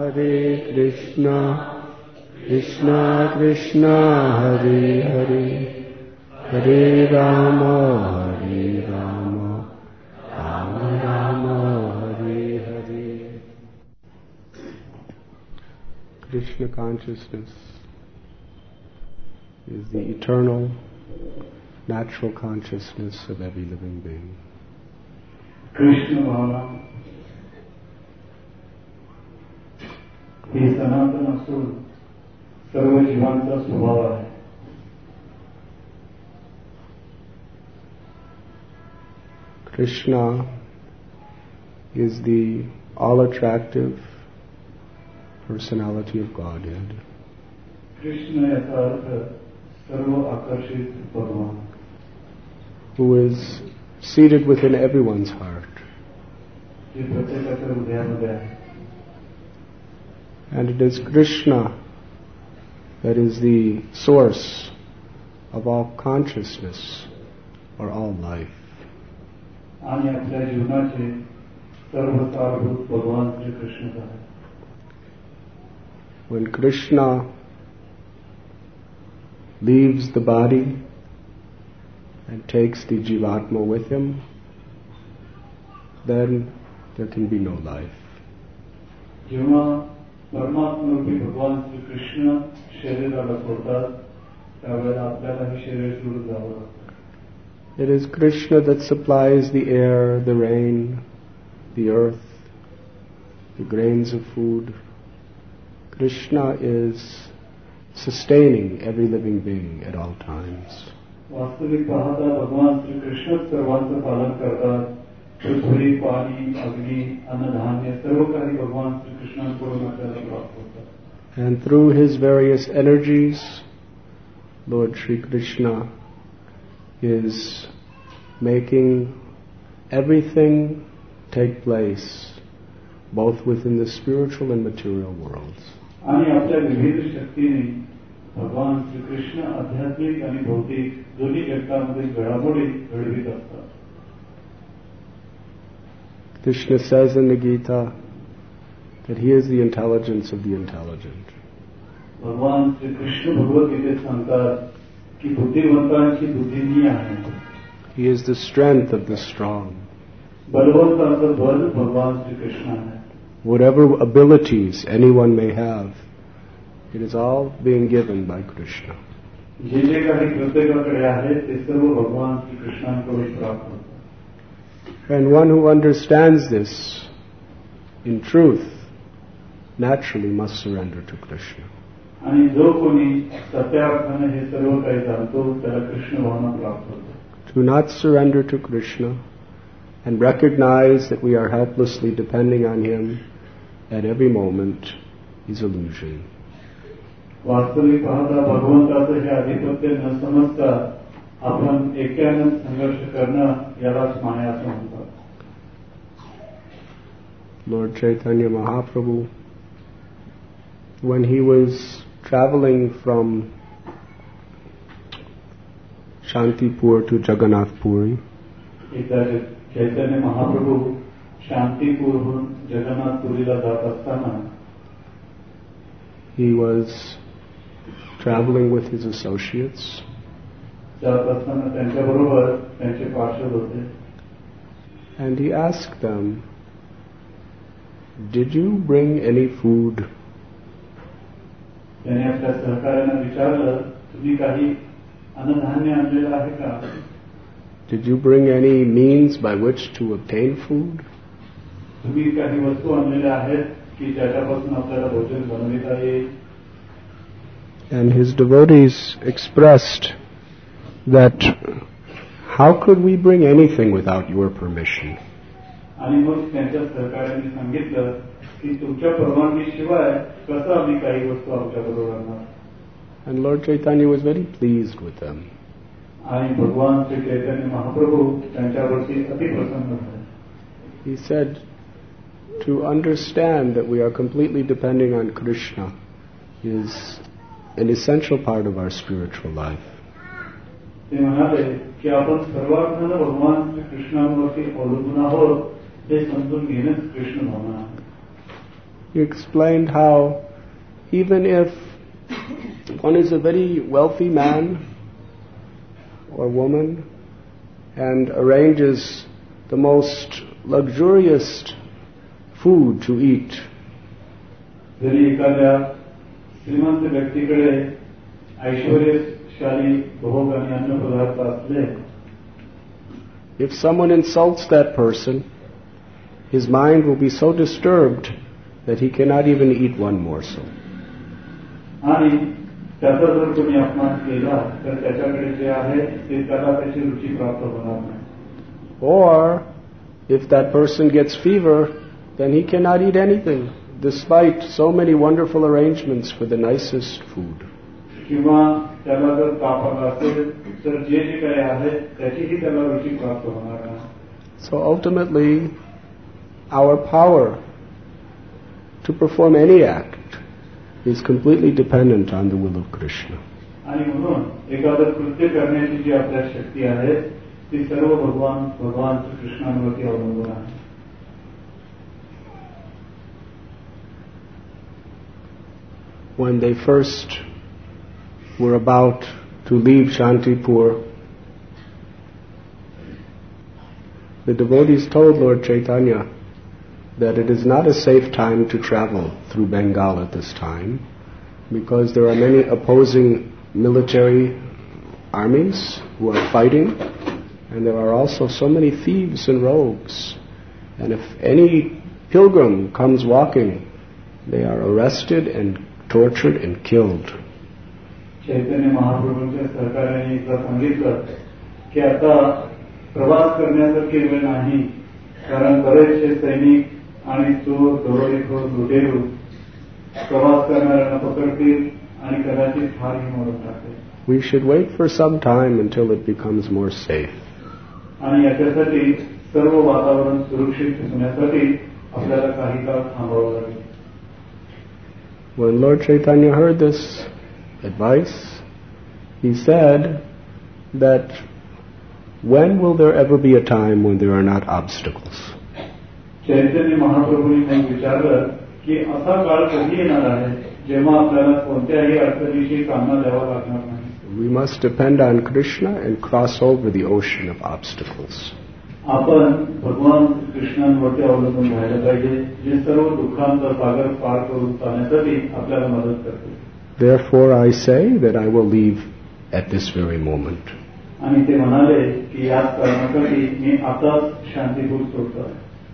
Hare Krishna, Krishna Krishna, Hare Hare, Hare Rama, Hare Rama, Rama Rama, Hare Hare. Krishna consciousness is the eternal, natural consciousness of every living being. Krishna Bhavana ही सनातन असून सर्व जीवांचा स्वभाव आहे. Krishna is the all-attractive personality of Godhead. Krishna याचा अर्थ सर्व आकर्षित भगवान. Who is seated within everyone's heart. जे प्रत्येकाच्या हृदयामध्ये आहे. And it is Krishna that is the source of all consciousness or all life. आणि आपल्या जीवनाचे सर्वसारभूत भगवान श्री कृष्ण आहे. When Krishna leaves the body and takes the Jivatma with him, then there can be no life. जेव्हा परमात्मा भगवान श्री कृष्ण शरीराला सोडतात त्यावेळेला आपल्याला हे शरीर सोडून जावं लागतं. It is Krishna that supplies the air, the rain, the earth, the grains of food. Krishna is sustaining every living being at all times. वास्तविक पाहता भगवान श्री कृष्ण सर्वांचं पालन करतात. पृथ्वी, पाणी, अग्नी, अन्नधान्य सर्व काही भगवान श्री कृष्णांकडून आपल्याला प्राप्त होतात. And through his various energies, Lord Shri Krishna is making everything take place, both within the spiritual and material worlds. आणि आपल्या विविध शक्तीने भगवान श्री कृष्ण आध्यात्मिक आणि भौतिक दोन्ही जगतांमधील घडामोडी घडवित असतात. Krishna says in the Gita that he is the intelligence of the intelligent. भगवान श्री कृष्ण भगवद्गीतेत सांगतात की बुद्धिवंतांची बुद्धी मी आहे. He is the strength of the strong. बलवंताचं बल भगवान श्री कृष्ण आहे. Whatever abilities anyone may have, it is all being given by Krishna. जे जे काही प्रत्येकाकडे आहे ते सर्व भगवान श्री कृष्णांकडून प्राप्त होतं. And one who understands this in truth naturally must surrender to Krishna. आणि जो कोणी सत्यार्थाने हे सर्व काही जाणतो त्याला कृष्ण भावना प्राप्त होते. To not surrender to Krishna and recognize that we are helplessly depending on him at every moment is illusion. वास्तविक पाहता भगवंताचं हे आधिपत्य न समजता आपण एकट्यानं संघर्ष करणं यालाच माया असं म्हणतात. Lord Chaitanya Mahaprabhu, when he was traveling from Shantipur to Jagannath Puri, एकदा चैतन्य महाप्रभू शांतीपूरहून जगन्नाथपुरीला जात असताना he was traveling with his associates. जात असताना त्यांच्याबरोबर त्यांचे पार्षद होते. And he asked them, "Did you bring any food?" त्याने आपल्या सहकार्यांना विचारलं, तुम्ही काही अन्नधान्य आणलेलं आहे का? Did you bring any means by which to obtain food? तुम्ही काही वस्तू आणलेल्या आहेत की ज्याच्यापासून आपल्याला भोजन बनविता येईल? And his devotees expressed that how could we bring anything without your permission? आणि मग त्यांच्या सहकार्यांनी सांगितलं की तुमच्या परवानगीशिवाय कसं आम्ही काही वस्तू आमच्याबरोबर आणणार? And Lord Chaitanya was very pleased with them. आणि भगवान श्री चैतन्य महाप्रभू त्यांच्यावरती अतिप्रसन्न झाले. He said, to understand that we are completely depending on Krishna is an essential part of our spiritual life. ते म्हणाले की आपण सर्वार्थानं भगवान श्री कृष्णावरती अवलंबून आहोत हे समजून घेणंच कृष्ण भावना आहे. He explained how even if one is a very wealthy man or woman and arranges the most luxurious food to eat, जरी एखाद्या श्रीमंत व्यक्तीकडे ऐश्वर्यशाली भोग आणि अन्नपदार्थ असले, if someone insults that person, his mind will be so disturbed that he cannot even eat one morsel. आणि त्याचा जर कोणी अपमान केला तर त्याच्याकडे जे आहे ते त्याला त्याची रुची प्राप्त होणार नाही. Or if that person gets fever, then he cannot eat anything, despite so many wonderful arrangements for the nicest food. किंवा त्याला जर ताप आला असेल तर जे जे काही आहे त्याचीही त्याला रुची प्राप्त होणार नाही. So ultimately, our power to perform any act is completely dependent on the will of Krishna. आणि म्हणून एखादं कृत्य करण्याची जी आपल्या शक्ती आहे ती सर्व भगवान कृष्णांवरती अवलंबून आहे. When they first were about to leave Shantipur, the devotees told Lord Chaitanya that it is not a safe time to travel through Bengal at this time because there are many opposing military armies who are fighting, and there are also so many thieves and rogues, and if any pilgrim comes walking, they are arrested and tortured and killed. चैतन्य महाप्रभूंच्या सरकारने एकदा सांगितलं की आता प्रवास करण्यासारखी वेळ नाही, कारण बरेचसे सैनिक आणि चोर दरोडेखोर लुटेरू प्रवास करणाऱ्यांना पकडतील आणि कदाचित फारही मरून टाकतील. We should wait for some time until it becomes more safe. आणि याच्यासाठी सर्व वातावरण सुरक्षित होण्यासाठी आपल्याला काही काळ थांबावं लागेल. When Lord Chaitanya heard this advice, he said that when will there ever be a time when there are not obstacles? चैतन्य महाप्रभूंनी मग विचारलं की असा काळ कधी येणार आहे जेव्हा आपल्याला कोणत्याही अडचणीशी सामना द्यावा लागणार नाही. We must depend on Krishna and cross over the ocean of obstacles. आपण भगवान कृष्णांवरती अवलंबून राहिलं पाहिजे, जे सर्व दुःखांचा सागर पार करून जाण्यासाठी आपल्याला मदत करते. Therefore I say that I will leave at this very moment. आणि ते म्हणाले की याच कारणासाठी मी आताच शांतीपूर सोडतो.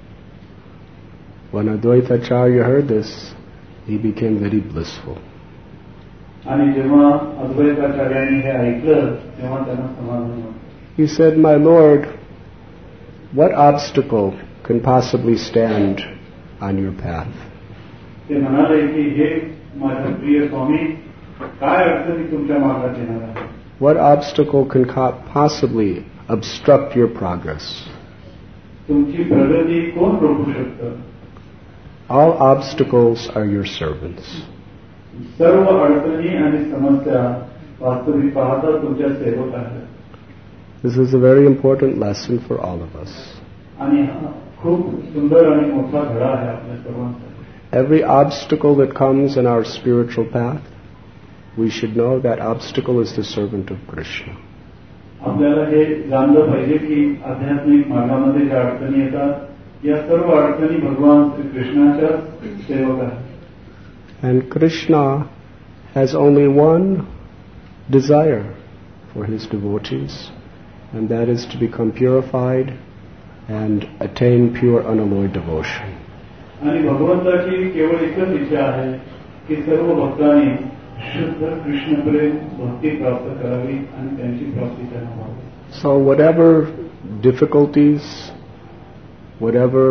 When Advaita Acharya heard this, he became very blissful. आणि जेव्हा अद्वैताचार्यांनी हे ऐकलं तेव्हा त्यांना समाधान वाटलं. He said, "My Lord, what obstacle can possibly stand on your path?" ते म्हणाले की हे माझे प्रिय स्वामी, काय अडचणी तुमच्या मार्गात येणार आहे? What obstacle can possibly obstruct your progress? तुमची प्रगती कोण रोखू शकतं? All obstacles are your servants. सर्व अडचणी आणि समस्या वास्तविक पाहता तुमच्या सेवक आहेत. This is a very important lesson for all of us. आणि हा खूप सुंदर आणि मोठा धडा आहे आपल्या सर्वांसाठी. Every obstacle that comes in our spiritual path, we should know that obstacle is the servant of Krishna. आपल्याला हे जाणलं पाहिजे की आध्यात्मिक मार्गामध्ये ज्या अडचणी येतात या सर्व अडचणी भगवान श्री कृष्णाच्या सेवक आहेत. And Krishna has only one desire for his devotees, and that is to become purified and attain pure unalloyed devotion. आणि भगवंताची केवळ एकच इच्छा आहे की सर्व भक्तांनी शुद्ध कृष्ण प्रेम भक्ती प्राप्त करावी आणि त्यांची प्राप्ती त्यांना व्हावी. So whatever difficulties, whatever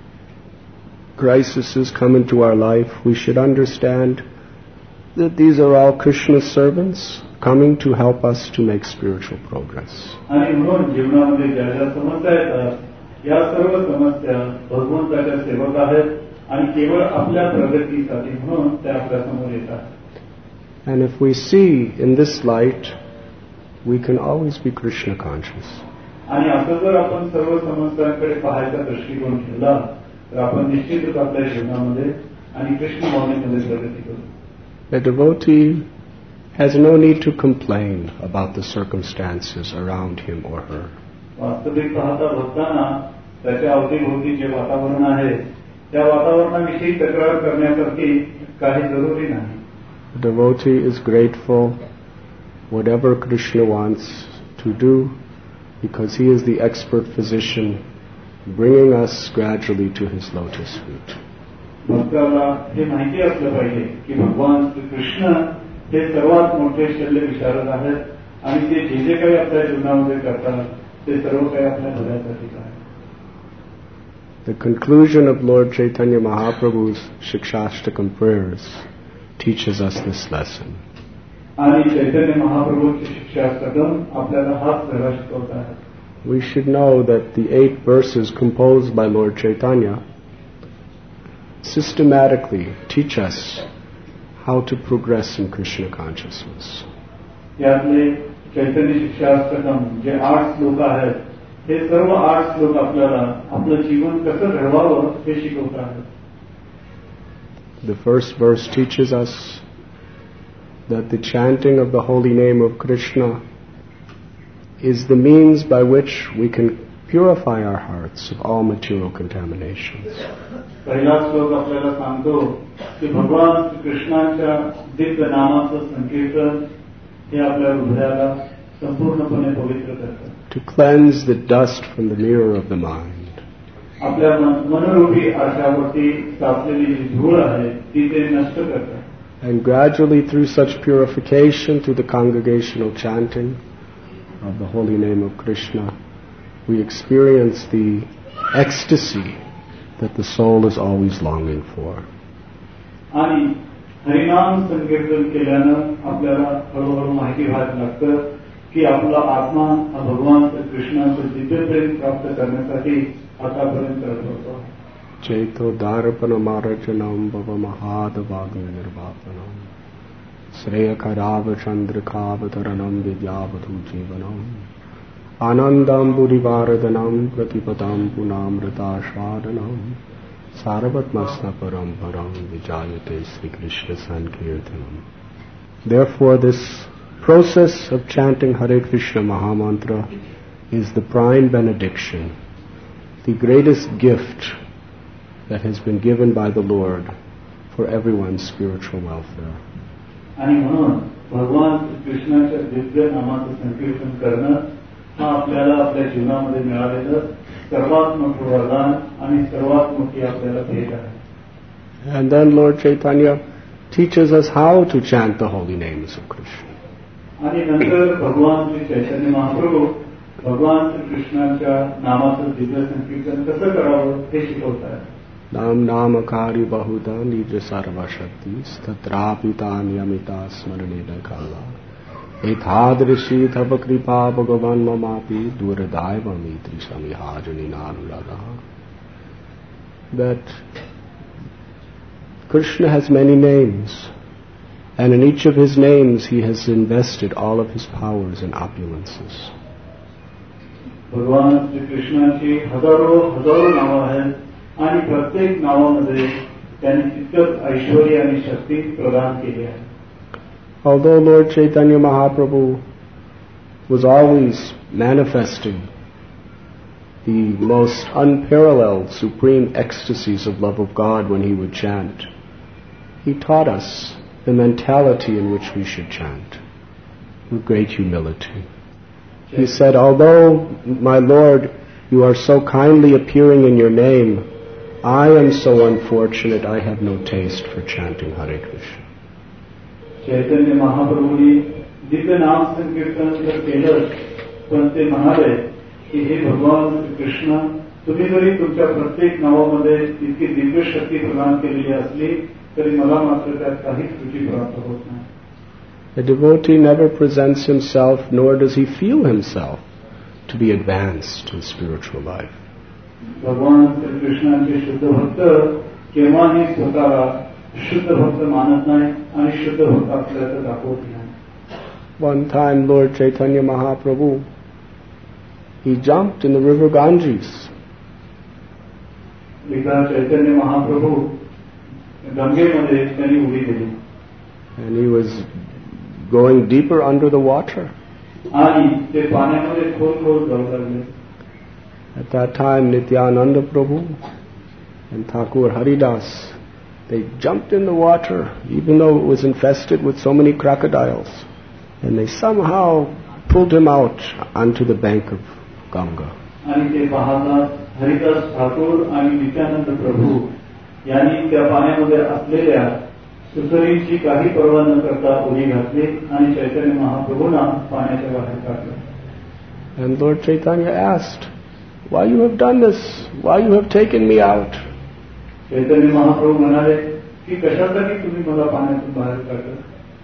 crises come into our life, we should understand that these are all Krishna's servants coming to help us to make spiritual progress. आणि म्हणून जीवनामध्ये ज्या ज्या समस्या येतात या सर्व समस्या भगवंताच्या सेवक आहेत आणि केवळ आपल्या प्रगतीसाठी म्हणून त्या आपल्या समोर येतात. And if we see in this light, we can always be Krishna conscious. आणि असं जर आपण सर्व समस्यांकडे पाहायचा दृष्टिकोन ठेवला तर आपण निश्चितच आपल्या जीवनामध्ये आणि कृष्ण भावनेमध्ये प्रगती करू. The devotee has no need to complain about the circumstances around him or her. वास्तविक पाहता भक्तांना त्याच्या अवतीभोवती जे वातावरण आहे त्या वातावरणाविषयी तक्रार करण्यासारखी काही जरुरी नाही. The devotee is grateful whatever Krishna wants to do because he is the expert physician bringing us gradually to his lotus feet. भक्ताला हे माहिती असलं पाहिजे की भगवान कृष्ण हे सर्वात मोठे शल्य विशारद आहेत आणि ते जे जे काही आपल्या जीवनामध्ये करतात ते सर्व काही आपल्या भल्यासाठी आहे. The conclusion of Lord Chaitanya Mahaprabhu's Shikshashtakam prayers teaches us this lesson. आणि चैतन्य महाप्रभूची शिक्षाष्टकम आपल्याला हाच धडा शिकवत आहे. We should know that the 8 verses composed by Lord Chaitanya systematically teach us how to progress in Krishna consciousness. यातले चैतन्य शिक्षाष्टकम जे 8 श्लोक आहेत हे सर्व 8 श्लोक आपल्याला आपलं जीवन कसं घडवावं हे शिकवत आहेत. The first verse teaches us that the chanting of the holy name of Krishna is the means by which we can purify our hearts of all material contaminations. पहिला श्लोक आपल्याला सांगतो की भगवान कृष्णाच्या दिव्य नामाचं संकीर्तन हे आपल्या हृदयाला संपूर्णपणे पवित्र करतं. To cleanse the dust from the mirror of the mind. आपल्या मनरूपी आरशावरती साचलेली जी धूळ आहे ती ते नष्ट करतं. And gradually through such purification, through the congregational chanting of the holy name of Krishna, we experience the ecstasy that the soul is always longing for. आणि हरिनाम संकीर्तन केल्यानं आपल्याला हळूहळू माहिती व्हायला लागतं की आपला आत्मा हा भगवान कृष्णाचं दिव्य प्रेम प्राप्त करण्यासाठी आतापर्यंत रडतो. Chaito darpana marajanam bhava mahadavagni nirvapanam Sreyakarav chandrakavataranam vidyavadhu jivanam Anandam buddhivaradanam pratipadam punamritashadanam Sarvatmasna paramparam vijayate Sri Krishna Sankirtanam. Therefore this process of chanting Hare Krishna Mahamantra is the prime benediction, the greatest gift that has been given by the Lord for everyone's spiritual welfare. आणि म्हणून भगवान कृष्णाच्या दिव्य नामाचं संकीर्तन करणं हा आपल्याला आपल्या जीवनामध्ये मिळालेलं सर्वात मोठं वरदान आणि सर्वात मोठी आपल्याला भेट आहे. And then Lord Chaitanya teaches us how to chant the holy names of Krishna. आणि नंतर भगवान श्री चैतन्य महाप्रभू भगवान श्री कृष्णाच्या नामाचं दिव्य संकीर्तन कसं करावं हे शिकवतात. Nam namakari bahuda nija sarva shaktis tatrapi tanyamita smaranena kala ethadrishi tava kripa bhagavan mamapi duradaivamitri samihajani nanulaga. That Krishna has many names, and in each of his names he has invested all of his powers and opulences. भगवान श्री कृष्णाची हजारो नावं आहेत आणि प्रत्येक नावामध्ये त्यांनी तितकंच ऐश्वर्य आणि शक्ती प्रदान केली आहे. Although Lord Chaitanya Mahaprabhu was always manifesting the most unparalleled supreme ecstasies of love of God when he would chant, he taught us the mentality in which we should chant with great humility. He said, although, my Lord, you are so kindly appearing in your name, I am so unfortunate I have no taste for chanting Hare Krishna. चैतन्य महाप्रभूंनी दिव्य नाम संकीर्तन तर केलं, पण ते म्हणाले की हे भगवान कृष्ण, तुम्ही जरी तुमच्या प्रत्येक नावामध्ये इतकी दिव्य शक्ती प्रदान केलेली असली तरी मला मात्र त्यात काहीच रुची प्राप्त होत नाही. A devotee never presents himself, nor does he feel himself to be advanced in spiritual life. भगवान श्री कृष्णाचे शुद्ध भक्त केव्हाही स्वतःला शुद्ध भक्त मानत नाही आणि शुद्ध भक्त असल्याचं दाखवत नाही. One time Lord Chaitanya Mahaprabhu, he jumped in the river Ganges. एकदा चैतन्य महाप्रभू गंगेमध्ये त्यांनी उडी दिली. And he was going deeper under the water. आणि ते पाण्यामध्ये खोल जाऊ लागले. At that time, Nityananda Prabhu and Thakur Haridas, they jumped in the water, even though it was infested with so many crocodiles, and they somehow pulled him out onto the bank of Ganga. आणि ते पाहतात हरिदास ठाकूर आणि नित्यानंद प्रभू यांनी त्या पाण्यामध्ये असलेल्या सुसरींची काही पर्वा न करता उडी घातली आणि चैतन्य महाप्रभूंना पाण्याच्या बाहेर काढलं. And Lord Chaitanya asked, "Why you have done this? Why you have taken me out?" Chaitanya Mahaprabhu म्हणाले की कशासाठी तुम्ही मला पाण्यातून बाहेर काढलं?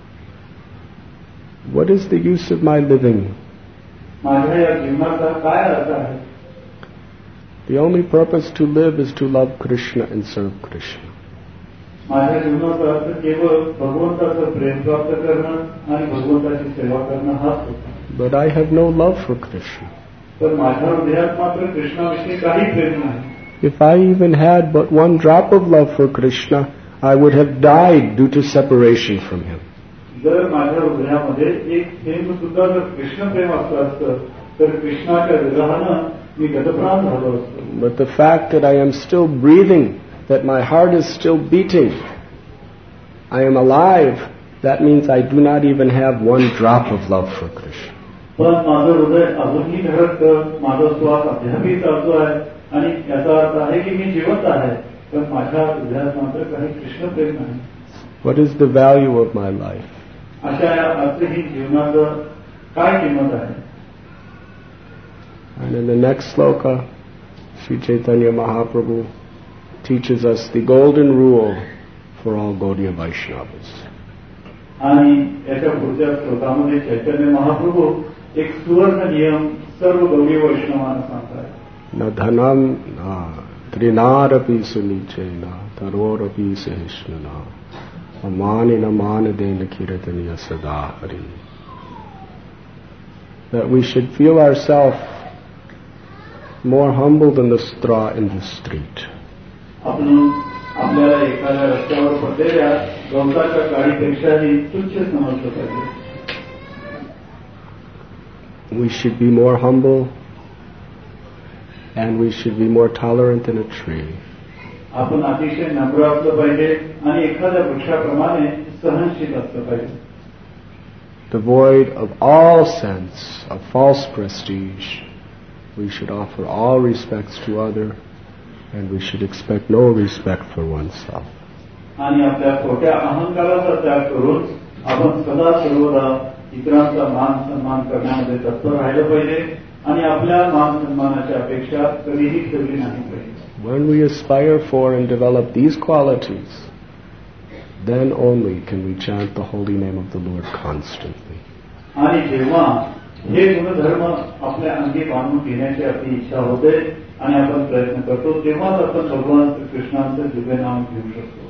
What is the use of my living? माझ्या या जीवनाचा काय अर्थ आहे? The only purpose to live is to love Krishna and serve Krishna. माझ्या जीवनाचा अर्थ केवळ भगवंताचं प्रेम प्राप्त करणं आणि भगवंताची सेवा करणं हाच होता. But I have no love for Krishna. पण माझ्या हृदयात मात्र कृष्णाविषयी काही प्रेम नाही. If I even had but one drop of love for Krishna, I would have died due to separation from him. जर माझ्या हृदयामध्ये एक थेंब सुद्धा जर कृष्ण प्रेम असलं असतं तर कृष्णाच्या विरहानं मी गतप्राण झालो असतो. But the fact that I am still breathing, that my heart is still beating, I am alive, that means I do not even have one drop of love for Krishna. पण माझं हृदय अजूनही धडकतं, माझा श्वास अद्यापही चालतो आहे आणि याचा अर्थ आहे की मी जिवंत आहे, पण माझ्या हृदयात मात्र काही कृष्ण प्रेम नाही. What is the value of my life? अशा या अर्थहीन जीवनाचं काय किंमत आहे? And in the next sloka, Sri Chaitanya Mahaprabhu teaches us the golden rule for all Gaudiya Vaishnavas. आणि याच्या पुढच्या श्लोकामध्ये चैतन्य महाप्रभू एक सुवर्ण नियम सर्व गौडी वैष्णवांना सांगतात. न धनम न त्रिनारपि सुनीचेना तरोरपि सहिष्णुना अमानि न मान देन कीर्तनीय सदा Hari. That we should feel ourselves more humble than the straw in the street. आपल्याला एखाद्या रस्त्यावर पडलेल्या गवताच्या काडीपेक्षाही तुच्छ समजलं पाहिजे. We should be more humble and we should be more tolerant than a tree. आपण अतिशय नम्र असलं पाहिजे आणि एखाद्या वृक्षाप्रमाणे सहनशील असलं पाहिजे. Devoid of all sense of false prestige, we should offer all respects to others, and we should expect no respect for oneself. आणि आपल्या खोट्या अहंकाराचा त्याग करून आपण सदा सर्वदा इतरांचा मान सन्मान करण्यामध्ये तत्पर राहिलं पाहिजे आणि आपल्या मान सन्मानाची अपेक्षा कधीही ठेवली नाही पाहिजे. When we aspire for and develop these qualities, then only can we chant the holy name of the Lord constantly. आणि जेव्हा हे गुणधर्म आपल्या अंगी बांधून घेण्याची आपली इच्छा होते आणि आपण प्रयत्न करतो तेव्हाच आपण भगवान कृष्णांचं दिव्य नाम घेऊ शकतो.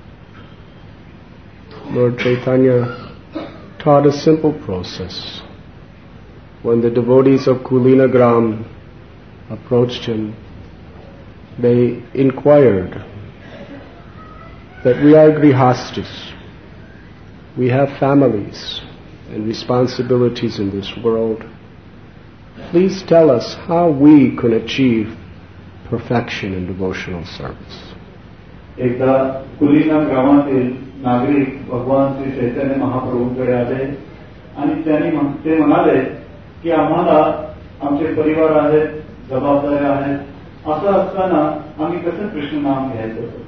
Lord Chaitanya taught a simple process. When the devotees of Kulinagram approached him, they inquired that we are grihastas, we have families and responsibilities in this world. Please tell us how we can achieve perfection in devotional service. एकदा कुलीना गावातील नागरिक भगवान श्री चैतन्य महाप्रभूंकडे आले आणि ते म्हणाले की आम्हाला आमचे परिवार आहेत, जबाबदाऱ्या आहेत, असं असताना आम्ही कसं कृष्ण नाम घ्यायचं?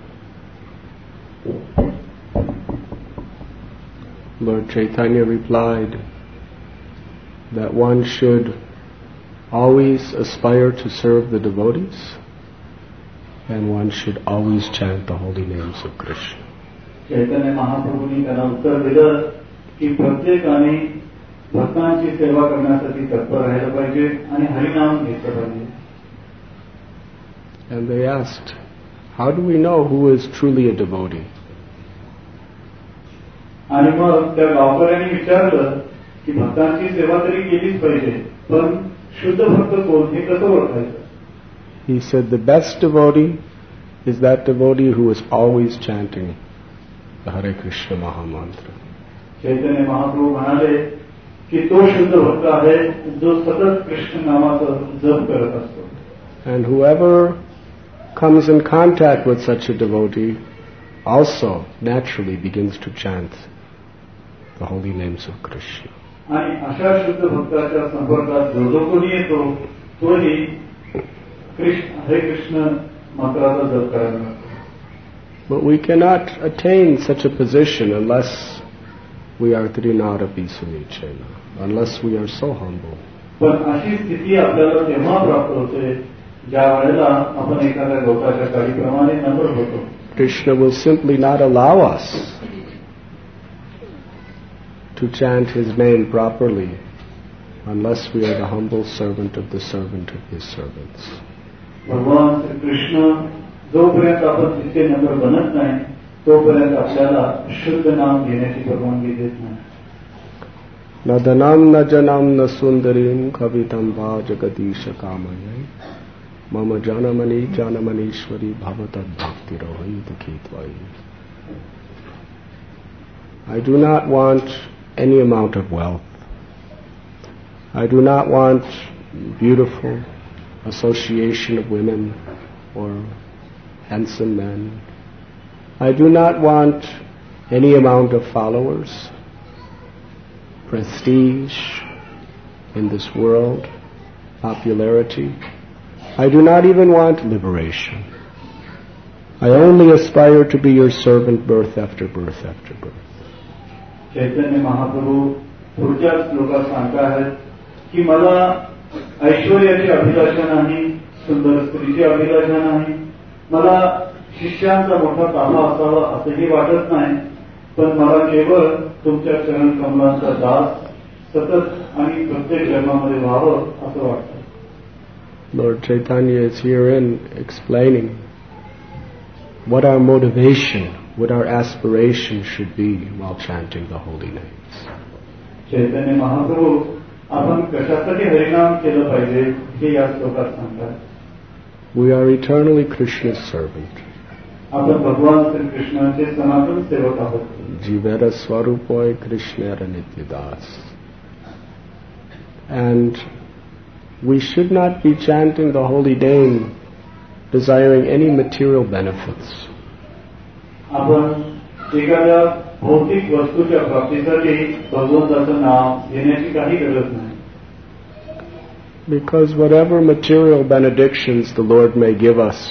Lord Chaitanya replied that one should always aspire to serve the devotees and one should always chant the holy names of Krishna. चैतन्य महाप्रभूंनी त्यांना उत्तर दिलं की प्रत्येकाने भक्तांची सेवा करण्यासाठी तत्पर राहिलं पाहिजे आणि हरिनाम घेतलं पाहिजे. And they asked, how do we know who is truly a devotee? आणि मग त्या गावकऱ्यांनी विचारलं की भक्तांची सेवा तरी केलीच पाहिजे, पण शुद्ध भक्त कोण हे कसं ओळखायचं? He said the best devotee is that devotee who is always chanting the Hare Krishna Mahamantra. Chaitanya Mahaprabhu म्हणाले की तो शुद्ध भक्त आहे जो सतत कृष्ण नामाचा जप करत असतो. And whoever comes in contact with such a devotee also naturally begins to chant the holy names of Krishna. आणि अशा शुद्ध भक्ताच्या संपर्कात जो जो कोणी येतो तोही हरे कृष्ण मंत्राचा जप करायला लागतो. But we cannot attain such a position unless we are Trinadapi Sunichena, unless we are so humble. पण अशी स्थिती आपल्याला तेव्हा प्राप्त होते ज्या वेळेला आपण एखाद्या गवताच्या काडीप्रमाणे नम्र होतो. Krishna will simply not allow us to chant his name properly unless we are the humble servant of the servant of his servants. भगवान श्री कृष्ण जोपर्यंत आपण तितके नम्र बनत नाही तोपर्यंत आपल्याला शुद्ध नाम घेण्याची परवानगी देत नाही. न धनम न जनम न सुंदरीम कवितम वा जगदीश कामये मम जानमनीश्वरी भवतद भक्तिरोहित खीत्वयि. I do not want any amount of wealth. I do not want beautiful association of women or handsome men. I do not want any amount of followers, prestige in this world, popularity. I do not even want liberation. I only aspire to be your servant birth after birth after birth. Chaitanya Mahaprabhu पुढच्या श्लोकात सांगतात की मला ऐश्वर्याची अभिलाषा नाही, सुंदर स्त्रीची अभिलाषा नाही, मला शिष्यांचा मोठा ताफा असावा असंही वाटत नाही, पण मला केवळ तुमच्या चरण कमलांचा दास सतत आणि प्रत्येक जन्मामध्ये व्हावं असं वाटतं. Lord Chaitanya is herein explaining what our motivation, what our aspiration should be while chanting the holy names. Chaitanya Mahaprabhu आपण कशासाठी हरिनाम केलं पाहिजे हे या श्लोकात सांगतात. We are eternally Krishna's servant. आपण भगवान श्री कृष्णाचे सनातन सेवक आहोत. Jivera Swarupoy Krishnera Nityadas. And we should not be chanting the holy name desiring any material benefits. आपण एखाद्या भौतिक वस्तूच्या प्राप्तीसाठी भगवंताचं नाव घेण्याची काही गरज नाही. Because whatever material benedictions the Lord may give us,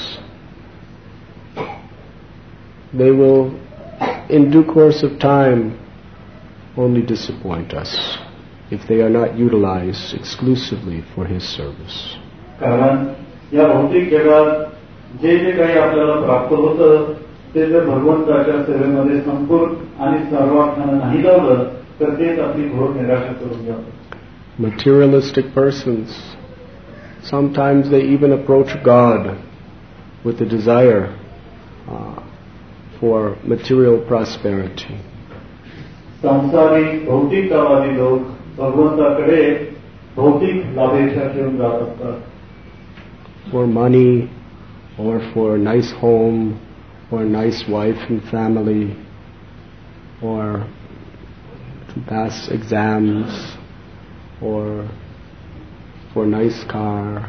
they will, in due course of time, only disappoint us if they are not utilized exclusively for His service. कारण या भौतिक जगात जे जे काही आपल्याला प्राप्त होतं ते जर भगवंताच्या सेवेमध्ये संपूर्ण आणि सर्वार्थानं नाही लावलं तर तेच आपली घोर निराशा करून जातं. Materialistic persons, sometimes they even approach God with a desire for material prosperity. संसारिक भौतिकतावादी लोक भगवंताकडे भौतिक लाभेच्छा घेऊन जात असतात. For money, or for a nice home, or a nice wife and family, or to pass exams, or for a nice car.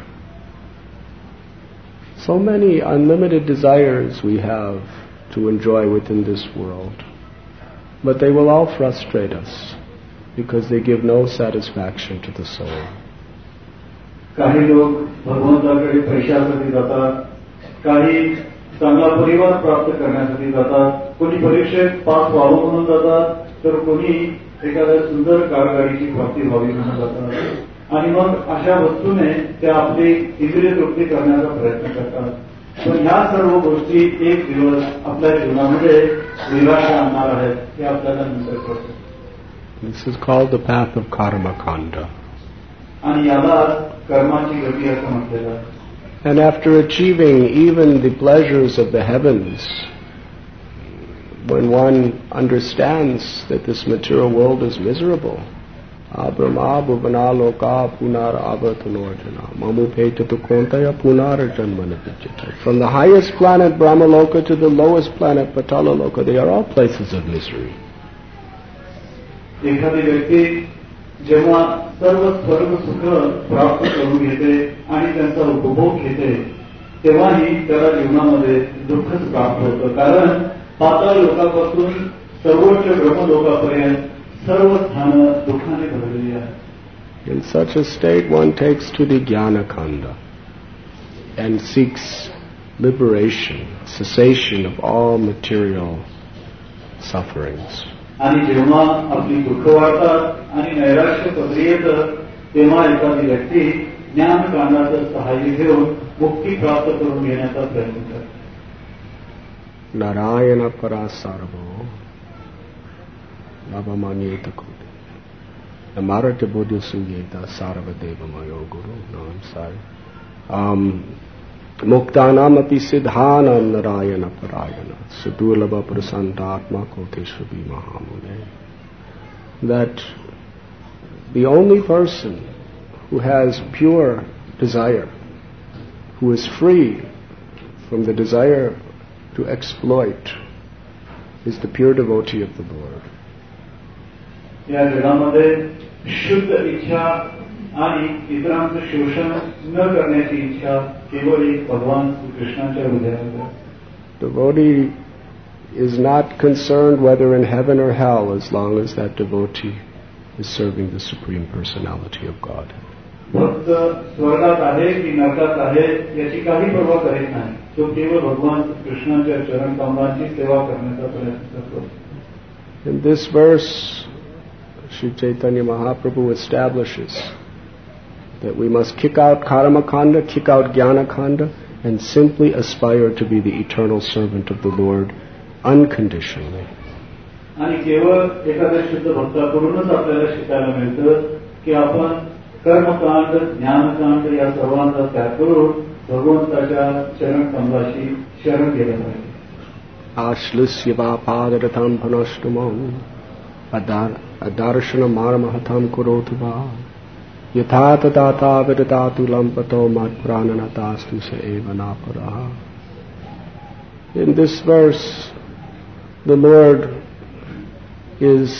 So many unlimited desires we have to enjoy within this world. But they will all frustrate us because they give no satisfaction to the soul. काही लोक भगवंताकडे पैशासाठी जातात, काही चांगला परिवार प्राप्त करण्यासाठी जातात, कोणी परीक्षेत पास व्हावं म्हणून जातात, तर कोणी एखाद्या सुंदर कारगाडीची प्राप्ती व्हावी म्हणून जातात आणि मग अशा वस्तूने ते आपली इंद्रिय तृप्ती करण्याचा प्रयत्न करतात. पण ह्या सर्व गोष्टी एक दिवस आपल्या जीवनामध्ये निराशा आणणार आहेत हे आपल्याला नंतर कळतं. This is called the path of karma kanda. आणि याला कर्माची गती असं म्हटलेलं आहे. And after achieving even the pleasures of the heavens, when one understands that this material world is miserable, Abrama bhuvana loka punar avartanojana mamupeta tukontaya punar janmana vidyate. From the highest planet Brahmaloka to the lowest planet Patalaloka, they are all places of misery. एखादी व्यक्ती जेव्हा सर्व स्वर्ग सुख प्राप्त करून घेते आणि त्यांचा उपभोग घेते तेव्हाही त्याला जीवनामध्ये दुःखच प्राप्त होतं. कारण पाताळ लोकापासून सर्वोच्च ब्रह्मलोकापर्यंत सर्व स्थानं दुःखाने भरलेली आहेत. In such a state one takes to the Jnana Khanda and seeks liberation, cessation of all material sufferings. आणि जेव्हा आपली दुःख वाढतात आणि नैराश्य पदरी येतं तेव्हा एखादी व्यक्ती ज्ञानकांडाचं सहाय्य घेऊन मुक्ती प्राप्त करून घेण्याचा प्रयत्न करते. Narayana parasarvo navamanyeta kode namarata buddha suyeta sarvadeva mayo guru. No, I'm sorry. Muktanam api siddhanam narayana parayana sudurlabha prasantatma koteshvavi mahamune. That the only person who has pure desire, who is free from the desire to exploit, is the pure devotee of the Lord. या जगामध्ये शुद्ध इच्छा आणि इतरांचं शोषण न करण्याची इच्छा केवळ एक भगवान कृष्णाच्या हृदयामध्ये. Devotee is not concerned whether in heaven or hell as long as that devotee is serving the Supreme Personality of God. भक्त स्वर्गात आहे की नरकात आहे याची काही पर्वा करीत नाही. तो केवळ भगवान कृष्णाच्या चरण कमलांची सेवा करण्याचा प्रयत्न करतो. In this verse, Sri Chaitanya Mahaprabhu establishes that we must kick out Karma Khanda, kick out Jnana Khanda, and simply aspire to be the eternal servant of the Lord unconditionally. आणि केवळ एखाद्या शुद्ध भक्ताकडूनच आपल्याला शिकायला मिळतं की आपण कर्मकांड ज्ञानकांड या सर्वांचा त्याग करून भगवंताच्या चरण कमलाशी शरण गेलं पाहिजे. Ashlusya padartham panashtamam adarshana marmahatam kurotuva yatha tatata vidatu lampato mat prananatastu se eva naparaha. In this verse, the Lord is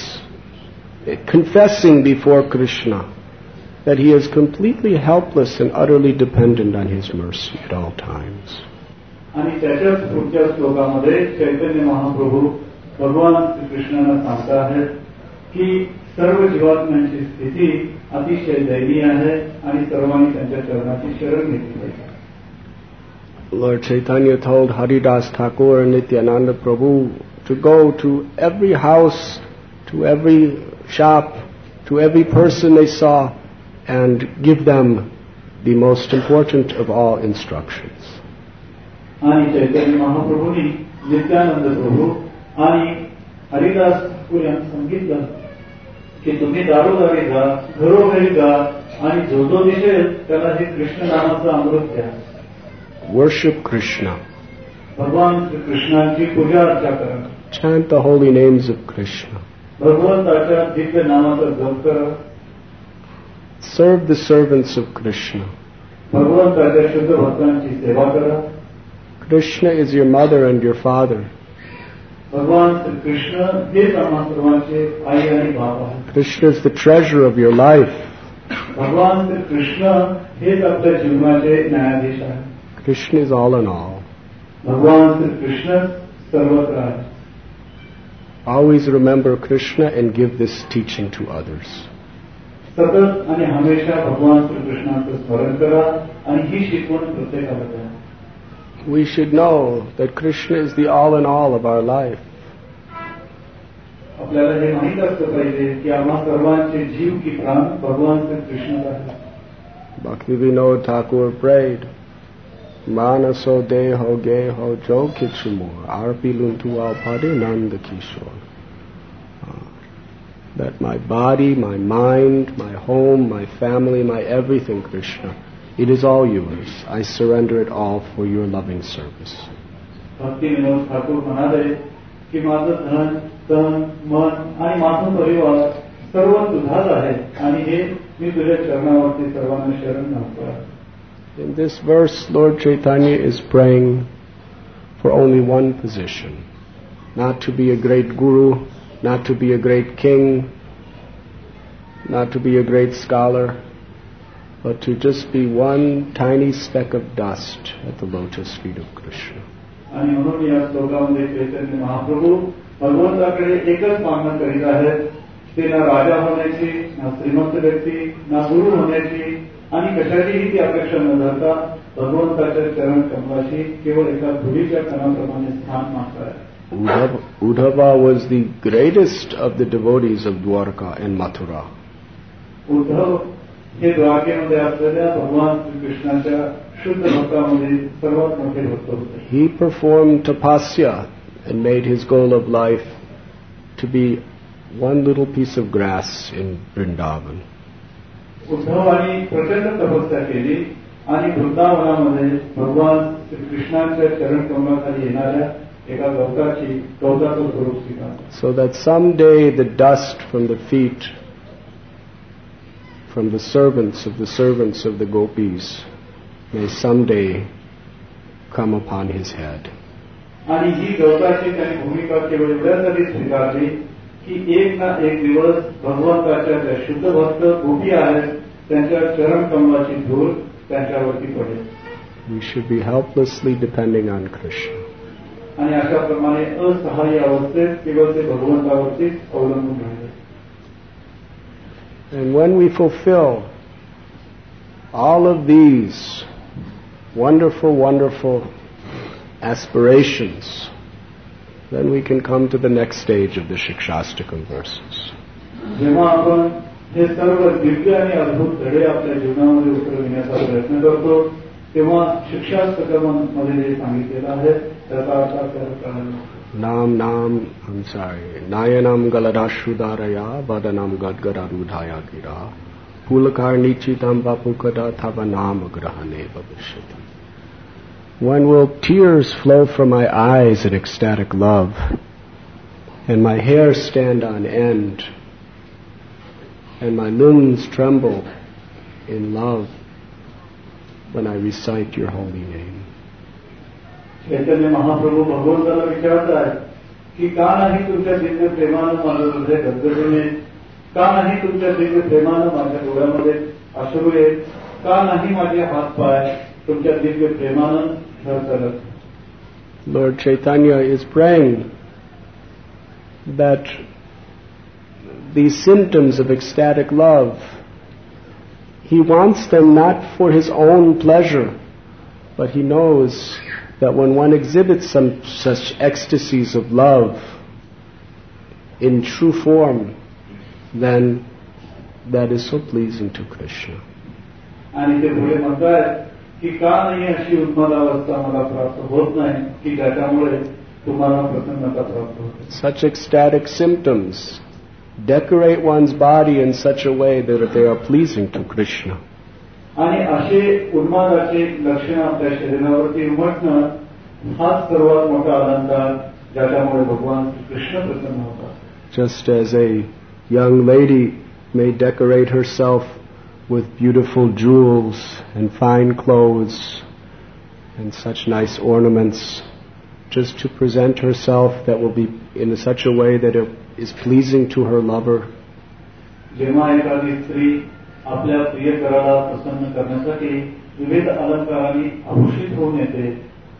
confessing before Krishna that he is completely helpless and utterly dependent on his mercy at all times. आणि त्याच्याच पुढच्या श्लोकामध्ये चैतन्य महाप्रभू भगवान श्रीकृष्णांना सांगता आहेत की सर्व जीवात्म्यांची स्थिती अतिशय दयनीय आहे आणि सर्वांनी त्यांच्या चरणाची शरण घेतली पाहिजे. Lord Chaitanya told Haridas Thakur and Nityananda Prabhu to go to every house, to every shop, to every person they saw and give them the most important of all instructions. आणि चैतन्य महाप्रभूंनी नित्यानंद प्रभू आणि हरिदास ठाकूर यांना सांगितलं की तुम्ही दारोदारी जा, घरोघरी जा आणि जो जो दिसेल त्याला हे कृष्ण नामाचं अमृत द्या. Worship Krishna. भगवान श्री कृष्णाची पूजा अर्चा करा. Chant the holy names of Krishna. भगवंताच्या दिव्य नामाचा जप करा. Serve the servants of Krishna. भगवंताच्या शुद्ध भक्तांची सेवा करा. Krishna is your mother and your father. भगवान श्री कृष्ण हेच आम्हा सर्वांचे आई आणि बाप आहेत. Krishna is the treasure of your life. भगवान श्री कृष्ण हेच आपल्या जीवनाचे न्यायाधीश आहेत. Krishna is all in all. भगवान श्री कृष्ण सर्वत्र आहे. Always remember Krishna and give this teaching to others. सतत आणि हमेशा भगवान श्री कृष्णाचं स्मरण करा आणि ही शिकवण प्रत्येकाला द्या. We should know that Krishna is the all in all of our life. आपल्याला हे माहीत असलं पाहिजे की आम्हा सर्वांचे जीव की प्राण भगवान श्री कृष्ण आहे. Bhakti Vinod Thakur prayed, Manaso deho geho jo kichumur arpiluntu alpade nanda kishore. That my body, my mind, my home, my family, my everything, Krishna, it is all yours. I surrender it all for your loving service. भक्ती विनोद ठाकूर म्हणाले की माझं धन, तन, मन आणि माझा परिवार सर्व तुझाच आहे आणि हे मी तुझ्या चरणावरती सर्वांना शरण घालतो. In this verse, Lord Chaitanya is praying for only one position, not to be a great guru, not to be a great king, not to be a great scholar, but to just be one tiny speck of dust at the lotus feet of Krishna. आणि म्हणून या श्लोकामध्ये चैतन्य महाप्रभू भगवंताकडे एकच मागणं करीत आहेत, ते ना राजा होण्याची, ना श्रीमंत व्यक्ती, ना गुरु होण्याची आणि कशाचीही ती अपेक्षा न धरता भगवंताच्या चरण कमलाशी केवळ एका धुळीच्या कणाप्रमाणे स्थान मागताय. Uddhava was the greatest of the devotees of Dwarka and Mathura. Uddhav हे द्वारकेमध्ये असलेल्या भगवान श्रीकृष्णाच्या शुद्ध भक्तामध्ये सर्वात मोठे भक्त होते. He performed tapasya and made his goal of life to be one little piece of grass in Vrindavan. उद्धवानी प्रचंड तपस्या केली आणि वृंदावनामध्ये भगवान श्रीकृष्णाच्या चरण कमलाखाली येणाऱ्या एका गवताचं स्वरूप स्वीकारलं. So that someday the dust from the feet, from the servants of the gopis, may someday come upon his head. आणि ही गवताची त्यांनी भूमिका केवळ एवढ्यासाठी स्वीकारली की एक ना एक दिवस भगवंताच्या ज्या शुद्ध भक्त गोपी आहेत त्यांच्या चरण कमलाची धूळ त्यांच्यावरती पडेल. We should be helplessly depending on Krishna. आणि अशाप्रमाणे असहाय्य अवस्थेत केवळ ते भगवंतावरतीच अवलंबून राहिले. And when we fulfill all of these wonderful, wonderful aspirations, then we can come to the next stage of the Shikshastakam verses. जेव्हा आपण हे सर्व दिव्य आणि अद्भुत धडे आपल्या जीवनामध्ये उतरविण्याचा प्रयत्न करतो तेव्हा शिक्षास्तकामध्ये जे सांगितलेलं आहे त्याचा अर्थ आपल्याला कळाला. Nayanam galadashrudaraya vadanam gadgadarudhaya gira pulakarnichitam vapukada thavanam grahane bhavishyati. When will tears flow from my eyes in ecstatic love and my hair stand on end and my limbs tremble in love when I recite your holy name. Chaitanya Mahaprabhu भगवंताला विचारत आहेत की का नाही तुमच्या दिव्य प्रेमानं माझं हृदय गदगदून येत, का नाही तुमच्या दिव्य प्रेमानं माझ्या डोळ्यामध्ये अश्रू येत, का नाही माझे हात पाय तुमच्या दिव्य प्रेमानं धडधडत. Lord Chaitanya is praying that these symptoms of ecstatic love, he wants them not for his own pleasure, but he knows that when one exhibits some such ecstasies of love in true form, then that is so pleasing to Krishna. आणि ते पुढे म्हणतात की का नाही अशी उन्मादावस्था मला प्राप्त होत नाही की ज्याच्यामुळे तुम्हाला प्रसन्नता प्राप्त होते. Such ecstatic symptoms decorate one's body in such a way that they are pleasing to Krishna. आणि असे उन्मादाचे लक्षण आपल्या शरीरावरती उमटणं हाच सर्वात मोठा अलंकार ज्याच्यामुळे भगवान कृष्ण प्रसन्न होतात. Just as a young lady may decorate herself with beautiful jewels and fine clothes and such nice ornaments just to present herself that will be in such a way that it is pleasing to her lover. जेव्हा एखादी स्त्री आपल्या प्रियकराला प्रसन्न करण्यासाठी विविध अलंकारांनी आभूषित होऊन येते,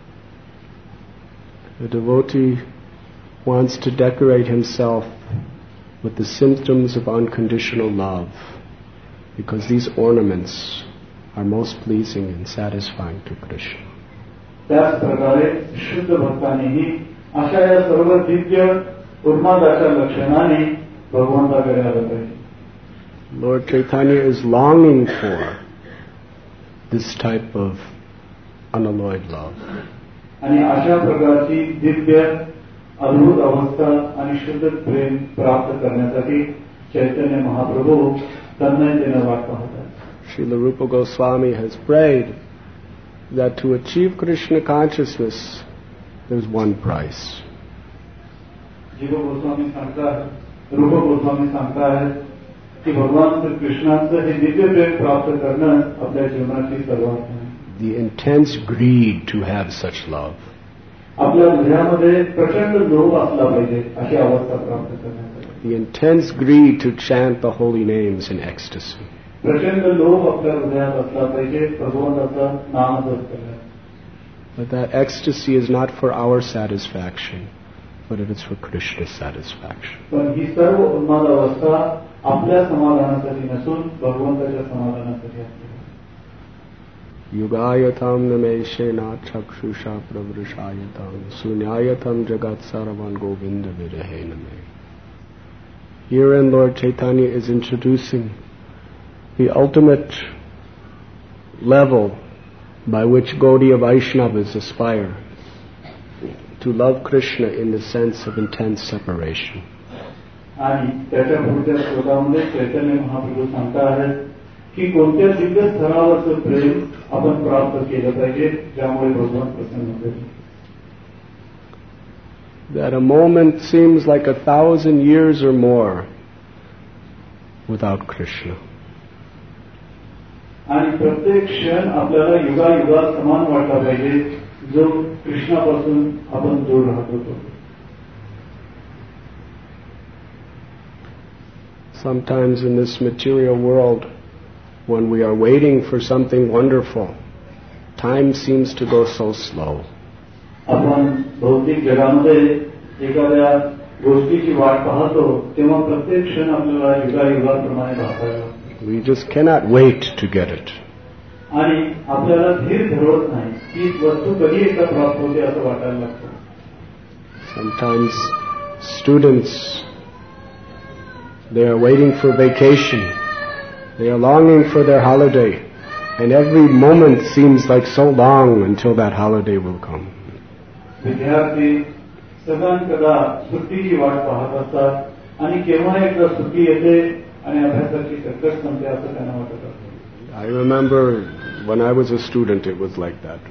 the devotee wants to decorate himself with the symptoms of unconditional love because these ornaments are most pleasing and satisfying to Krishna. त्याच प्रकारे शुद्ध भक्तांनीही अशा या सर्व दिव्य उन्मादाच्या लक्षणाने भगवंताकडे आलं पाहिजे. Lord Chaitanya is longing for this type of unalloyed love. आणि अशा प्रकारची दिव्य अद्भुत अवस्था आणि शुद्ध प्रेम प्राप्त करण्यासाठी चैतन्य महाप्रभू तन्मयतेने वाट पाहतात. Srila Rupa Goswami has prayed that to achieve Krishna consciousness, there's one price. जीव गोस्वामी सांगतात, रूप गोस्वामी सांगतात की भगवान श्रीकृष्णाचं हे दिव्य प्रेम प्राप्त करणं आपल्या जीवनाची सर्वात आहे. The intense greed to have such love. आपल्या हृदयामध्ये प्रचंड लोभ असला पाहिजे अशी अवस्था प्राप्त करण्यासाठी. The intense greed to chant the holy names in ecstasy. प्रचंड लोभ आपल्या हृदयात असला पाहिजे भगवंताचा नामजप करण्यासाठी. But that ecstasy is not for our satisfaction, but it is for Krishna's satisfaction. पण ही सर्व उन्माद अवस्था आपल्या समाधानासाठी नसून भगवंताच्या समाधानासाठी असते. युगायतम नमेशेना चक्षुषा प्रवृषायतम सुन्यायतम जगत sarvan govind virahe name. Herein Lord Chaitanya is introducing the ultimate level by which Gaudiya Vaishnavas aspire to love Krishna in the sense of intense separation. आणि त्याच्या पुढच्या श्लोकामध्ये चैतन्य महाप्रभू सांगतात की कोणत्या दिव्य स्तरावरचं प्रेम आपण प्राप्त केलं पाहिजे ज्यामुळे भगवान प्रसन्न होतील. That a moment seems like 1,000 years or more without Krishna. आणि प्रत्येक क्षण आपल्याला युगायुगात समान वाटला पाहिजे जो कृष्णापासून आपण दूर राहत होतो. Sometimes in this material world, when we are waiting for something wonderful, time seems to go so slow. आपण भौतिक जगामध्ये एखाद्या गोष्टीची वाट पाहतो तेव्हा प्रत्येक क्षण आपल्याला युगायुगाप्रमाणे पाहायला लागतो. We just cannot wait to get it. आणि आपल्याला धीर धरवत नाही की वस्तू कधी एकदा प्राप्त होते असं वाटायला लागतं. Sometimes students, they are waiting for vacation. They are longing for their holiday. And every moment seems like so long until that holiday will come. विद्यार्थी सगळ्यांकदा सुट्टीची वाट पाहत असतात आणि केव्हा एकदा सुट्टी येते आणि अभ्यासाची कटकट संपते असं त्यांना वाटत असतं. I remember when I was a student it was like that.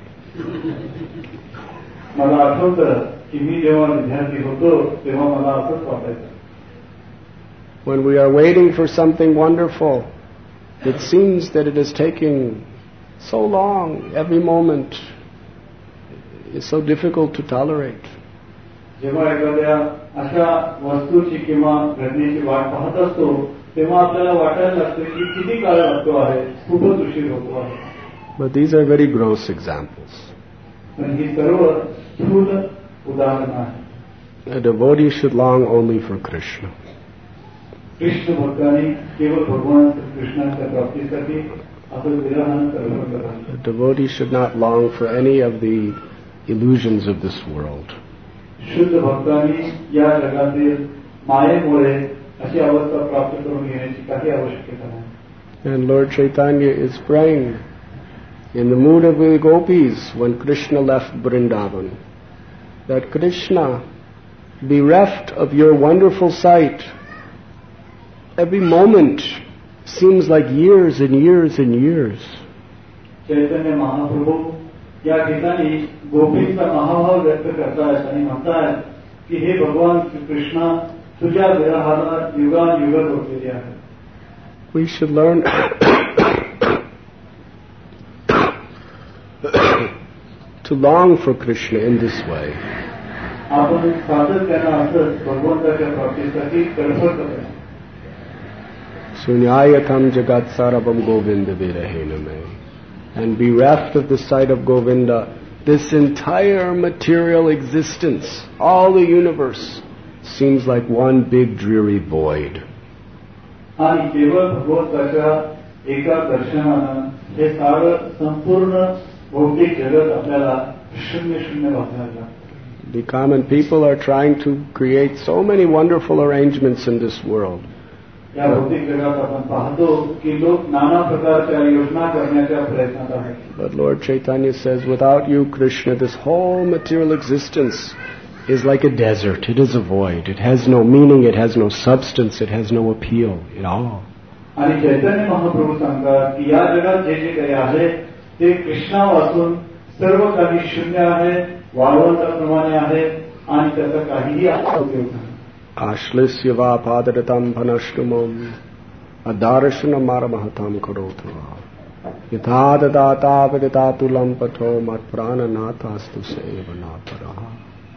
मला आठवतं की मी जेव्हा विद्यार्थी होतो तेव्हा मला असंच वाटायचं. When we are waiting for something wonderful, it seems that it is taking so long. Every moment is so difficult to tolerate. जेव्हा एखाद्या अशा वस्तूची किंवा घटनेची वाट पाहत असतो तेव्हा आपल्याला वाटायला लागतं की किती काळ लागतो आहे, खूपच उशीर होतो आहे. But these are very gross examples. पण ही सर्व स्थूल उदाहरणं आहेत. A devotee should long only for Krishna. Krishna भक्तांनी केवळ भगवान कृष्णाच्या प्राप्तीसाठी आपलं विरहण करत राहतात. A devotee should not long for any of the illusions of this world. शुद्ध भक्तांनी या जगातील मायेमुळे अशी अवस्था प्राप्त करून घेण्याची काही आवश्यकता नाही. And Lord Chaitanya is praying in the mood of the gopis when Krishna left Vrindavan, that Krishna, bereft of your wonderful sight, every moment seems like years and years and years. Chaitanya Mahaprabhu या ठिकाणी गोपींचा महाभाव व्यक्त करतायत आणि म्हणतायत की हे भगवान कृष्णा तुझ्या विरहाला युगान युग होतलेली आहे. We should learn to long for Krishna in this way. आपण सातत्यानं असंच भगवंताच्या प्राप्तीसाठी तडफड करतो. Sunyayatam jagat sarvam govinda virahe name. And bereft of the sight of Govinda, this entire material existence, all the universe, seems like one big dreary void. आणि केवळ भगवंताच्या एका दर्शनानं हे सारं संपूर्ण भौतिक जगत आपल्याला शून्य शून्य भासणार. The common people are trying to create so many wonderful arrangements in this world. या भौतिक जगात आपण पाहतो की लोक नाना प्रकारच्या योजना करण्याच्या प्रयत्नात आहेत. But Lord Chaitanya says, without you, Krishna, this whole material existence is like a desert. It is a void. It has no meaning. It has no substance. It has no appeal at all. आणि चैतन्य महाप्रभू सांगतात की या जगात जे जे काही आहे ते कृष्णा वाचून सर्व काही शून्य आहे, वाळवंटाप्रमाणे आहे आणि त्याचा काहीही उपयोग नाही. Ashlisya va padaratam panashtumam Adarshana maramahatam karotava. Yatha data veditatulam patho mat prananathastu sevanataraha.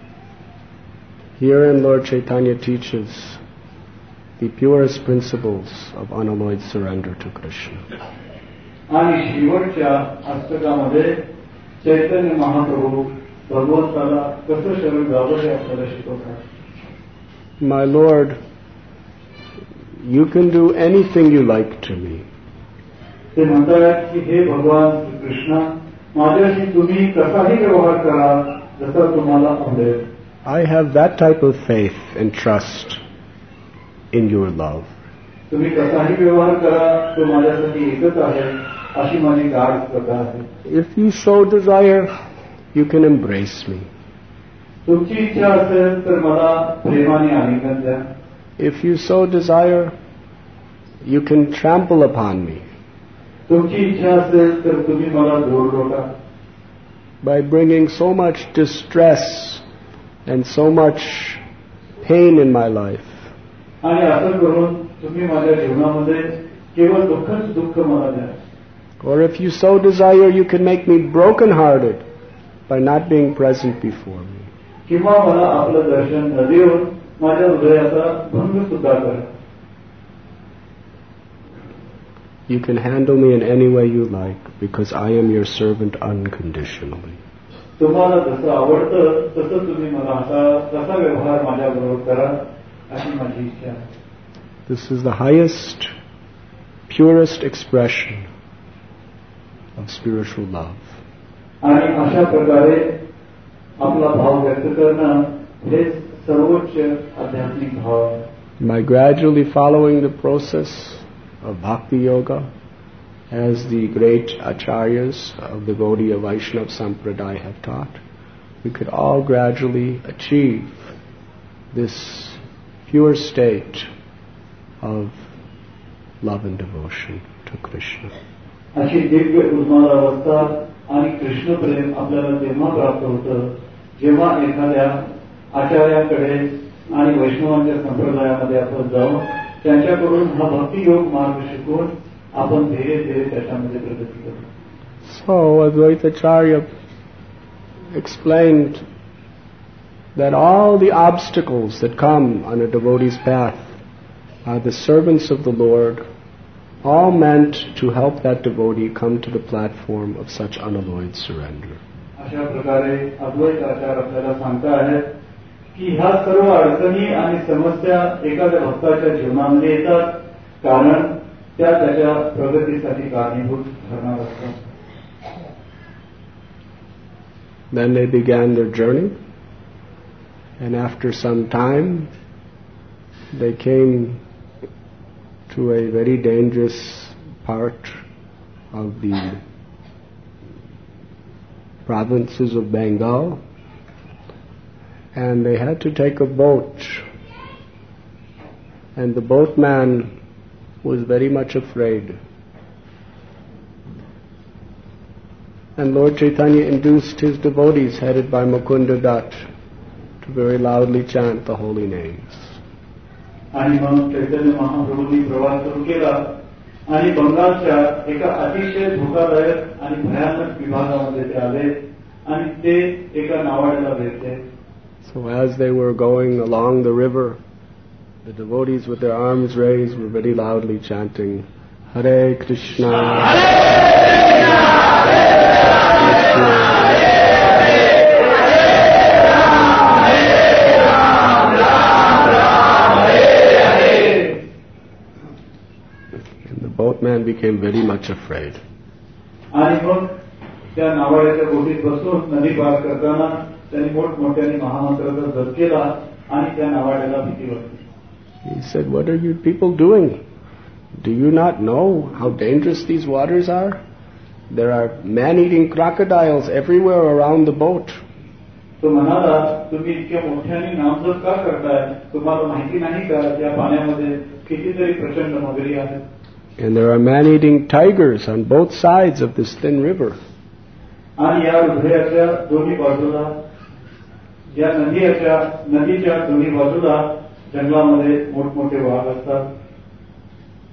Herein Lord Chaitanya teaches the purest principles of unalloyed surrender to Krishna. आणि शेवटच्या अष्टकामध्ये चैतन्य महाप्रभू भगवंताला कसं शरण जावं हे आपल्याला शिकवतात. My Lord, you can do anything you like to me. ते म्हणतात की हे भगवान कृष्णा, माझ्याशी तुम्ही कसाही व्यवहार करा जसा तुम्हाला आवडेल. I have that type of faith and trust in your love. तुम्ही कसाही व्यवहार करा तो माझ्यासाठी एकच आहे अशी माझी गाढ श्रद्धा आहे. If you so desire, you can embrace me. तुमची इच्छा असेल तर मला प्रेमाने आलिंगन द्या. If you so desire, you can trample upon me. तुमची इच्छा असेल तर तुम्ही मला दूर लोटा. By bringing so much distress and so much pain in my life. आणि असं करून तुम्ही माझ्या जीवनामध्ये केवळ दुःखच दुःख मला द्या. Or if you so desire, you can make me broken-hearted by not being present before me. किंवा मला आपलं दर्शन न देऊन माझ्या हृदयाचा भंग सुद्धा करा. You can handle me in any way you like, because I am your servant unconditionally. तुम्हाला जसं आवडतं तसं तुम्ही मला तसा व्यवहार माझ्याबरोबर करा अशी माझी इच्छा आहे. This is the highest, purest expression of spiritual love. आणि अशा प्रकारे आपला भाव व्यक्त करणं हे सर्वोच्च आध्यात्मिक भाव आहे. By gradually following the process of Bhakti Yoga, as the great acharyas of the Gaudiya Vaishnava Sampradaya have taught, we could all gradually achieve this pure state of love and devotion to Krishna. अशी दिव्य उन्माद अवस्था आणि कृष्ण प्रेम आपल्याला तेव्हा प्राप्त होतं जेव्हा एखाद्या आचार्याकडे आणि वैष्णवांच्या संप्रदायामध्ये आपण जाऊन त्यांच्याकडून हा भक्तियोग मार्ग शिकून आपण धीरे धीरे त्याच्यामध्ये प्रगती करतो. So Advaitacharya explained that all the obstacles that come on a devotee's path are the servants of the Lord, all meant to help that devotee come to the platform of such unalloyed surrender. अशा प्रकारे अद्वैत आचार्य आपल्याला सांगता आहेत की ह्या सर्व अडचणी आणि समस्या एखाद्या भक्ताच्या जीवनामध्ये येतात कारण त्या त्याच्या प्रगतीसाठी कारणीभूत ठरणार असतात. Then they began their journey, and after some time they came to a very dangerous part of the provinces of Bengal, and they had to take a boat, and the boatman was very much afraid. And Lord Chaitanya induced his devotees, headed by Mukunda Dutt, to very loudly chant the holy names. आणि मग चैतन्य महाप्रभूंनी प्रवास सुरू केला आणि बंगालच्या एका अतिशय धोकादायक आणि भयानक विभागामध्ये ते आले आणि ते एका नावाड्याला भेटले. So as they were going along the river, the devotees with their arms raised were very loudly chanting, Hare Krishna, Hare Krishna, Krishna. Boatman became very much afraid. आणि मग त्या नावाड्याच्या बोटीत बसून नदी पार करताना त्यांनी मोठमोठ्याने महामंत्राचा जप केला आणि त्या नावाड्याला भीती वाटली. He said, "What are you people doing? Do you not know how dangerous these waters are? There are man-eating crocodiles everywhere around the boat." तो म्हणाला, तुम्ही इतक्या मोठ्याने नामजप का करताय? तुम्हाला माहिती नाही का त्या पाण्यामध्ये कितीतरी प्रचंड मगरी आहेत? And there are man-eating tigers on both sides of this thin river. आणि या हृदयाच्या दोन्ही बाजूला या नदीच्या दोन्ही बाजूला जंगलामध्ये मोठमोठे वाघ असतात.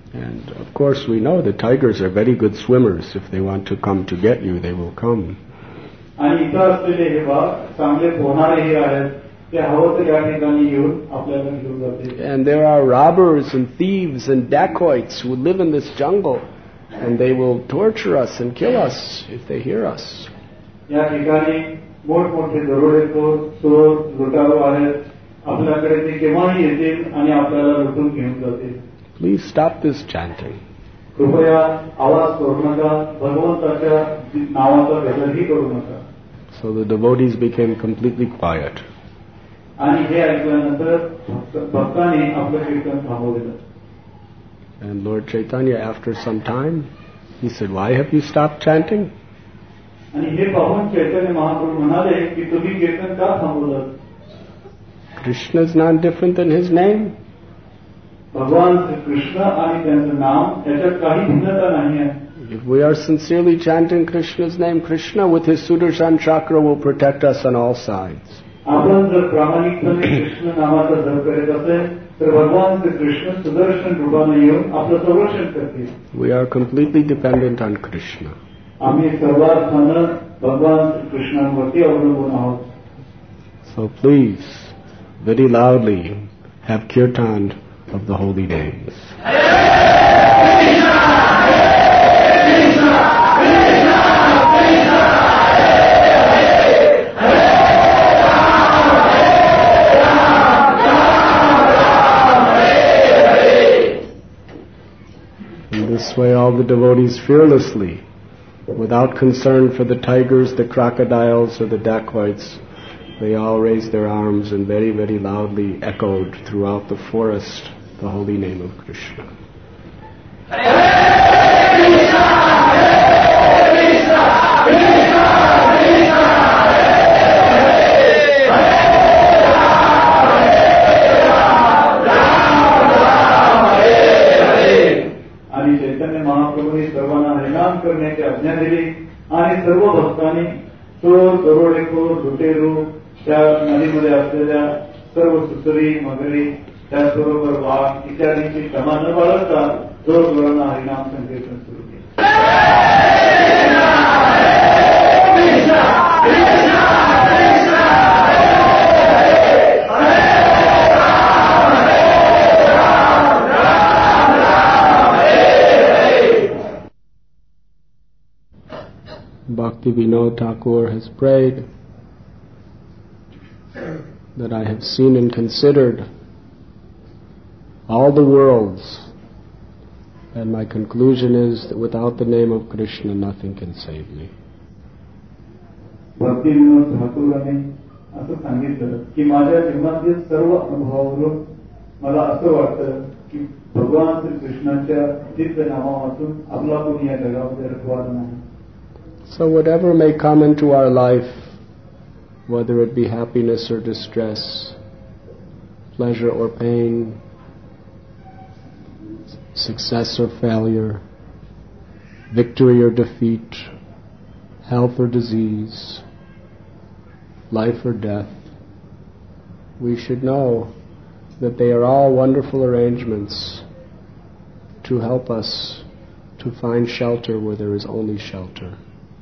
And of course we know the tigers are very good swimmers. If they want to come to get you, they will come. आणि इथं असलेले हे वाघ चांगले पोहणारेही आहेत. ते हवं तर या ठिकाणी येऊन आपल्याला घेऊन जाते. And there are robbers and thieves and dacoits who live in this jungle, and they will torture us and kill us if they hear us. या ठिकाणी मोठमोठे दरोडेखोर, चोर, लुटारू आहेत. आपल्याकडे ते केव्हाही येतील आणि आपल्याला लुटून घेऊन जातील. Please stop this chanting. कृपया आवाज करू नका. भगवंताच्या नावाचा गजरही करू नका. So the devotees became completely quiet. आणि हे ऐकल्यानंतर भक्तांनी आपलं कीर्तन थांबवलं. And Lord Chaitanya, after some time, he said, "Why have you stopped chanting?" आणि हे पाहून चैतन्य महाप्रभू म्हणाले की तुम्ही कीर्तन का थांबवलं? Krishna is not different than his name. भगवान श्री कृष्ण आणि त्यांचं नाम याच्यात काही भिन्नता नाही आहे. If we are sincerely chanting Krishna's name, Krishna with his Sudarshan chakra will protect us on all sides. आपण जर प्रामाणिकपणे कृष्ण नामाचा जप करत असेल तर भगवान श्री कृष्ण सुदर्शन रूपाने येऊन आपलं संरक्षण करतील. We are completely dependent on Krishna. आम्ही सर्वार्थानं भगवान श्री कृष्णांवरती अवलंबून आहोत. So please, very loudly, have kirtan of the holy names. In this way, all the devotees fearlessly, without concern for the tigers, the crocodiles, or the dacoits, they all raised their arms and very, very loudly echoed throughout the forest the holy name of Krishna. आणि चैतन्य महाप्रभूंनी सर्वांना हरिनाम करण्याची आज्ञा दिली आणि सर्व भक्तांनी चोर, दरोडेखोर, लुटेरू, त्या नदीमध्ये असलेल्या सर्व सुसरी, मगरी, त्याचबरोबर वाघ इत्यादींची क्षमा न बाळगता जोरजोरानं हरिनाम संकीर्तन सुरू केलं. Bhakti Vinod Thakur has prayed that I have seen and considered all the worlds, and my conclusion is that without the name of Krishna, nothing can save me. भक्ती विनोद ठाकूरांनी असं सांगितलं की माझ्या जीवनातील सर्व अनुभवावरून मला असं वाटतं की भगवान श्री कृष्णाच्या दिव्य नामापासून आपला कोणी या जगामध्ये रखवार नाही. So whatever may come into our life, whether it be happiness or distress, pleasure or pain, success or failure, victory or defeat, health or disease, life or death, we should know that they are all wonderful arrangements to help us to find shelter where there is only shelter,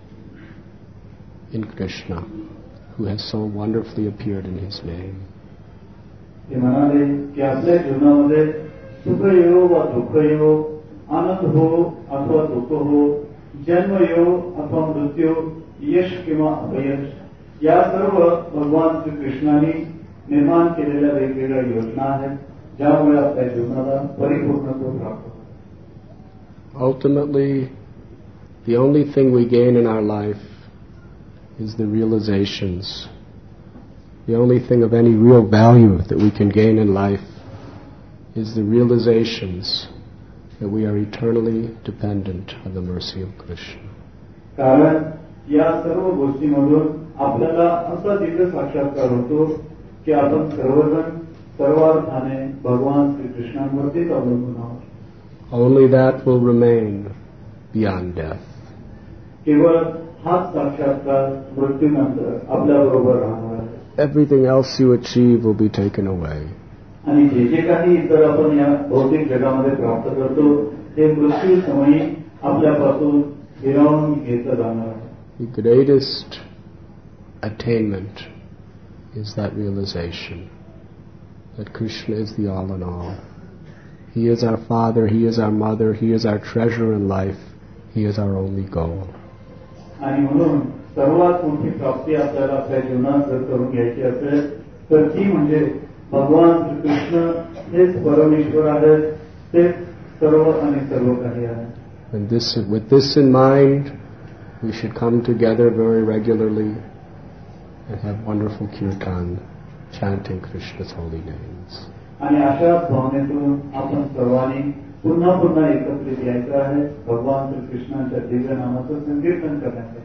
in Krishna, who has so wonderfully appeared in his name. ते म्हणाले की आपल्या जीवनामध्ये सुख येवो वा दुःख येवो, आनंद हो अथवा दुःख हो, जन्म येवो अथवा मृत्यू, यश किंवा अपयश, या सर्व भगवान श्री कृष्णाने निर्माण केलेल्या वेगवेगळ्या योजना आहेत ज्यामुळे आपल्या जीवनाला परिपूर्णत्व प्राप्त होते. Ultimately, the only thing we gain in our life is the realizations. The only thing of any real value that we can gain in life is the realizations that we are eternally dependent on the mercy of Krishna. कारण या सर्व गोष्टींमधून आपल्याला असा दिव्य साक्षात्कार होतो की आपण सर्वजण सर्वार्थाने भगवान श्री कृष्णांवरतीच अवलंबून आहोत. Only that will remain beyond death. केवळ हाच साक्षात्कार मृत्यूनंतर आपल्या बरोबर राहणार आहे. Everything else you achieve will be taken away. आणि जे जे काही इतर आपण या भौतिक जगामध्ये प्राप्त करतो हे मृत्यू समयी आपल्यापासून हिरावून घेतलं जाणार आहे. The greatest attainment is that realization that Krishna is the all in all. He is our father, he is our mother, he is our treasure in life, he is our only goal. आणि म्हणून सर्वात मोठी प्राप्ती आपल्याला आपल्या जीवनात जर करून घ्यायची असेल तर ती म्हणजे भगवान श्रीकृष्ण हेच परमेश्वर आहेत, तेच सर्व आणि सर्व काही आहे. And with this in mind, we should come together very regularly and have wonderful kirtan, chanting Krishna's holy names. आणि अशाच भावनेतून आपण सर्वांनी पुन्हा पुन्हा एकत्रित यायचं आहे भगवान श्रीकृष्णांच्या दिव्य नामाचं संकीर्तन करण्यासाठी.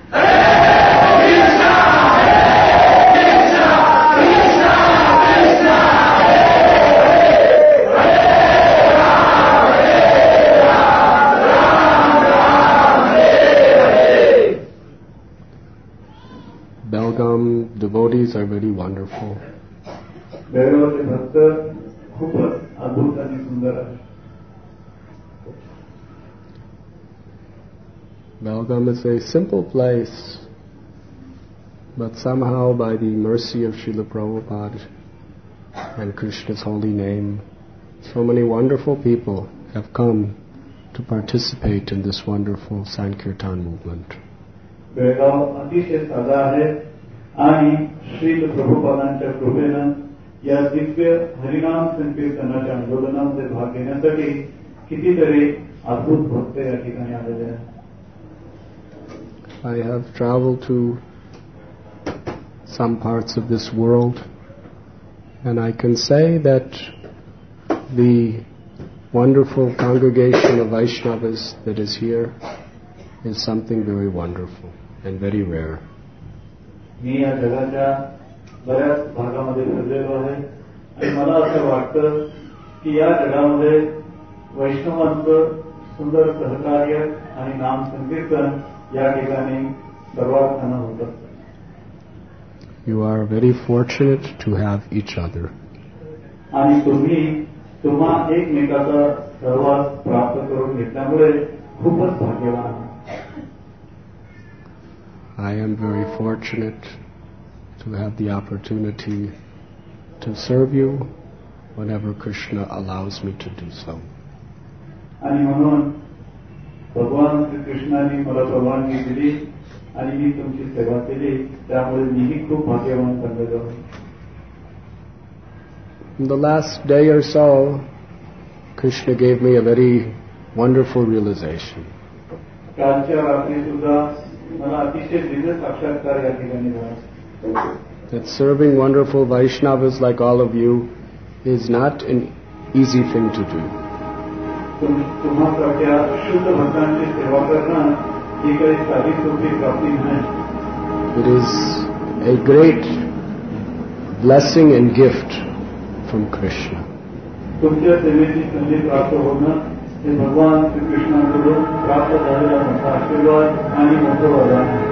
Belgaum devotees are very wonderful. बेळगावचे भक्त खूपच अद्भुत आणि सुंदर आहेत. Belgaum is a simple place, but somehow by the mercy of Srila Prabhupada and Krishna's holy name, so many wonderful people have come to participate in this wonderful Sankirtan movement. Belgaum अतिशय साधा आहे आणि श्रील प्रभुपादांच्या कृपेनं या दिव्य हरिनाम संकीर्तनाच्या आंदोलनामध्ये भाग घेण्यासाठी कितीतरी अद्भुत भक्त या ठिकाणी आलेले आहेत. I have traveled to some parts of this world, and I can say that the wonderful congregation of Vaishnavas that is here is something very wonderful and very rare. मी या जगाच्या बऱ्याच भागामध्ये फिरलेलो आहे आणि मला असं वाटतं की या जगामध्ये वैष्णवांचं सुंदर सहकार्य आणि नाम संकीर्तन या ठिकाणी सर्वात खाना होत असतं. You are very fortunate to have each other. आणि तुम्हा एकमेकाचा सहवास प्राप्त करून घेतल्यामुळे खूपच भाग्यवान आहात. I am very fortunate to have the opportunity to serve you whenever Krishna allows me to do so. आणि म्हणून भगवान श्रीकृष्णाने मला परवानगी दिली आणि मी तुमची सेवा केली, त्यामुळे मीही खूप भाग्यवान बनलेलो आहे. In the last day or so, Krishna gave me a very wonderful realization. कालच्या रात्री सुद्धा मला अतिशय दिव्य साक्षात्कार या ठिकाणी झाला. That serving wonderful Vaishnavas like all of you is not an easy thing to do. तुम्हासारख्या शुद्ध भक्तांची सेवा करणं ही काही साधी सोपी प्राप्ती नाही. It is a great blessing and gift from Krishna. तुमच्या सेवेची संधी प्राप्त होणं हे भगवान श्रीकृष्णाकडून प्राप्त झालेला मोठा आशीर्वाद आणि मोठं वरदान आहे.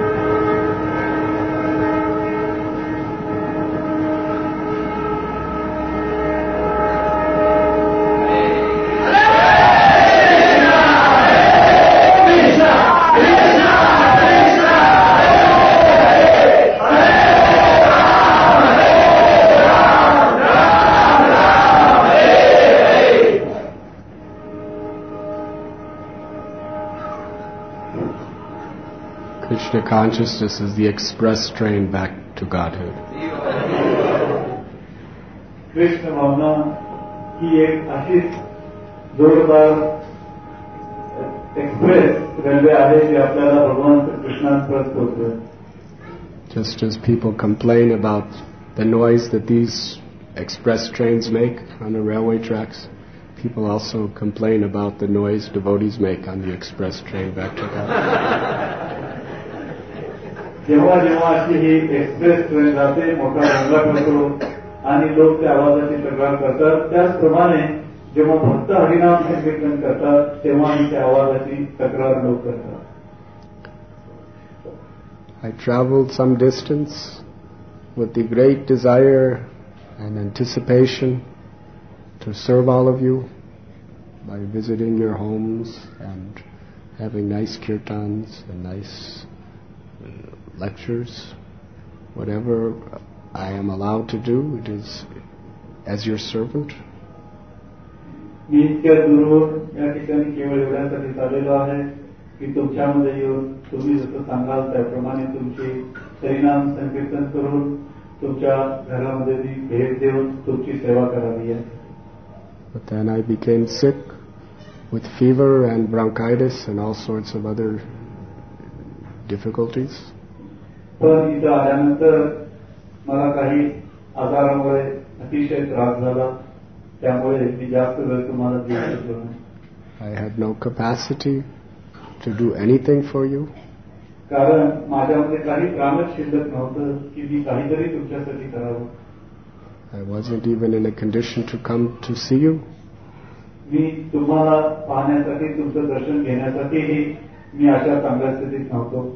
Krishna consciousness is the express train back to Godhead. Krishna भावना ही एक अशीच जोरदार एक्सप्रेस रेल्वे आहे जी आपल्याला भगवान कृष्णांपर्यंत पोहोचवेल. Just as people complain about the noise that these express trains make on the railway tracks, people also complain about the noise devotees make on the express train back to God. जेव्हा जेव्हा अशी ही express train जाते, मोठा गोंगाट होतो आणि लोक त्या आवाजाची तक्रार करतात, त्याचप्रमाणे जेव्हा भक्त हरिनाम संकीर्तन करतात तेव्हाही त्या आवाजाची तक्रार लोक करतात. I traveled some distance with the great desire and anticipation to serve all of you, by visiting your homes and having nice kirtans and nice lectures. Whatever I am allowed to do, it is as your servant. मी इतक्या दूरवर या ठिकाणी केवळ एवढ्यासाठी चाललेलो आहे की तुमच्यामध्ये येऊन तुम्ही जसं सांगाल त्याप्रमाणे तुमची हरिनाम संकीर्तन करून तुमच्या घरामध्ये भेट देऊन तुमची सेवा करावी आहे. But then I became sick with fever and bronchitis and all sorts of other difficulties. पण इथं आल्यानंतर मला काही आजारामुळे अतिशय त्रास झाला. त्यामुळे मी जास्त वेळ तुम्हाला देऊ शकलो नाही. I had no capacity to do anything for you. कारण माझ्यामध्ये काही प्राणच शिल्लक नव्हतं की मी काहीतरी तुमच्यासाठी करावं. I wasn't even in a condition to come to see you. मी तुम्हाला पाहण्यासाठी तुमचं दर्शन घेण्यासाठीही मी अशा चांगल्या स्थितीत नव्हतो.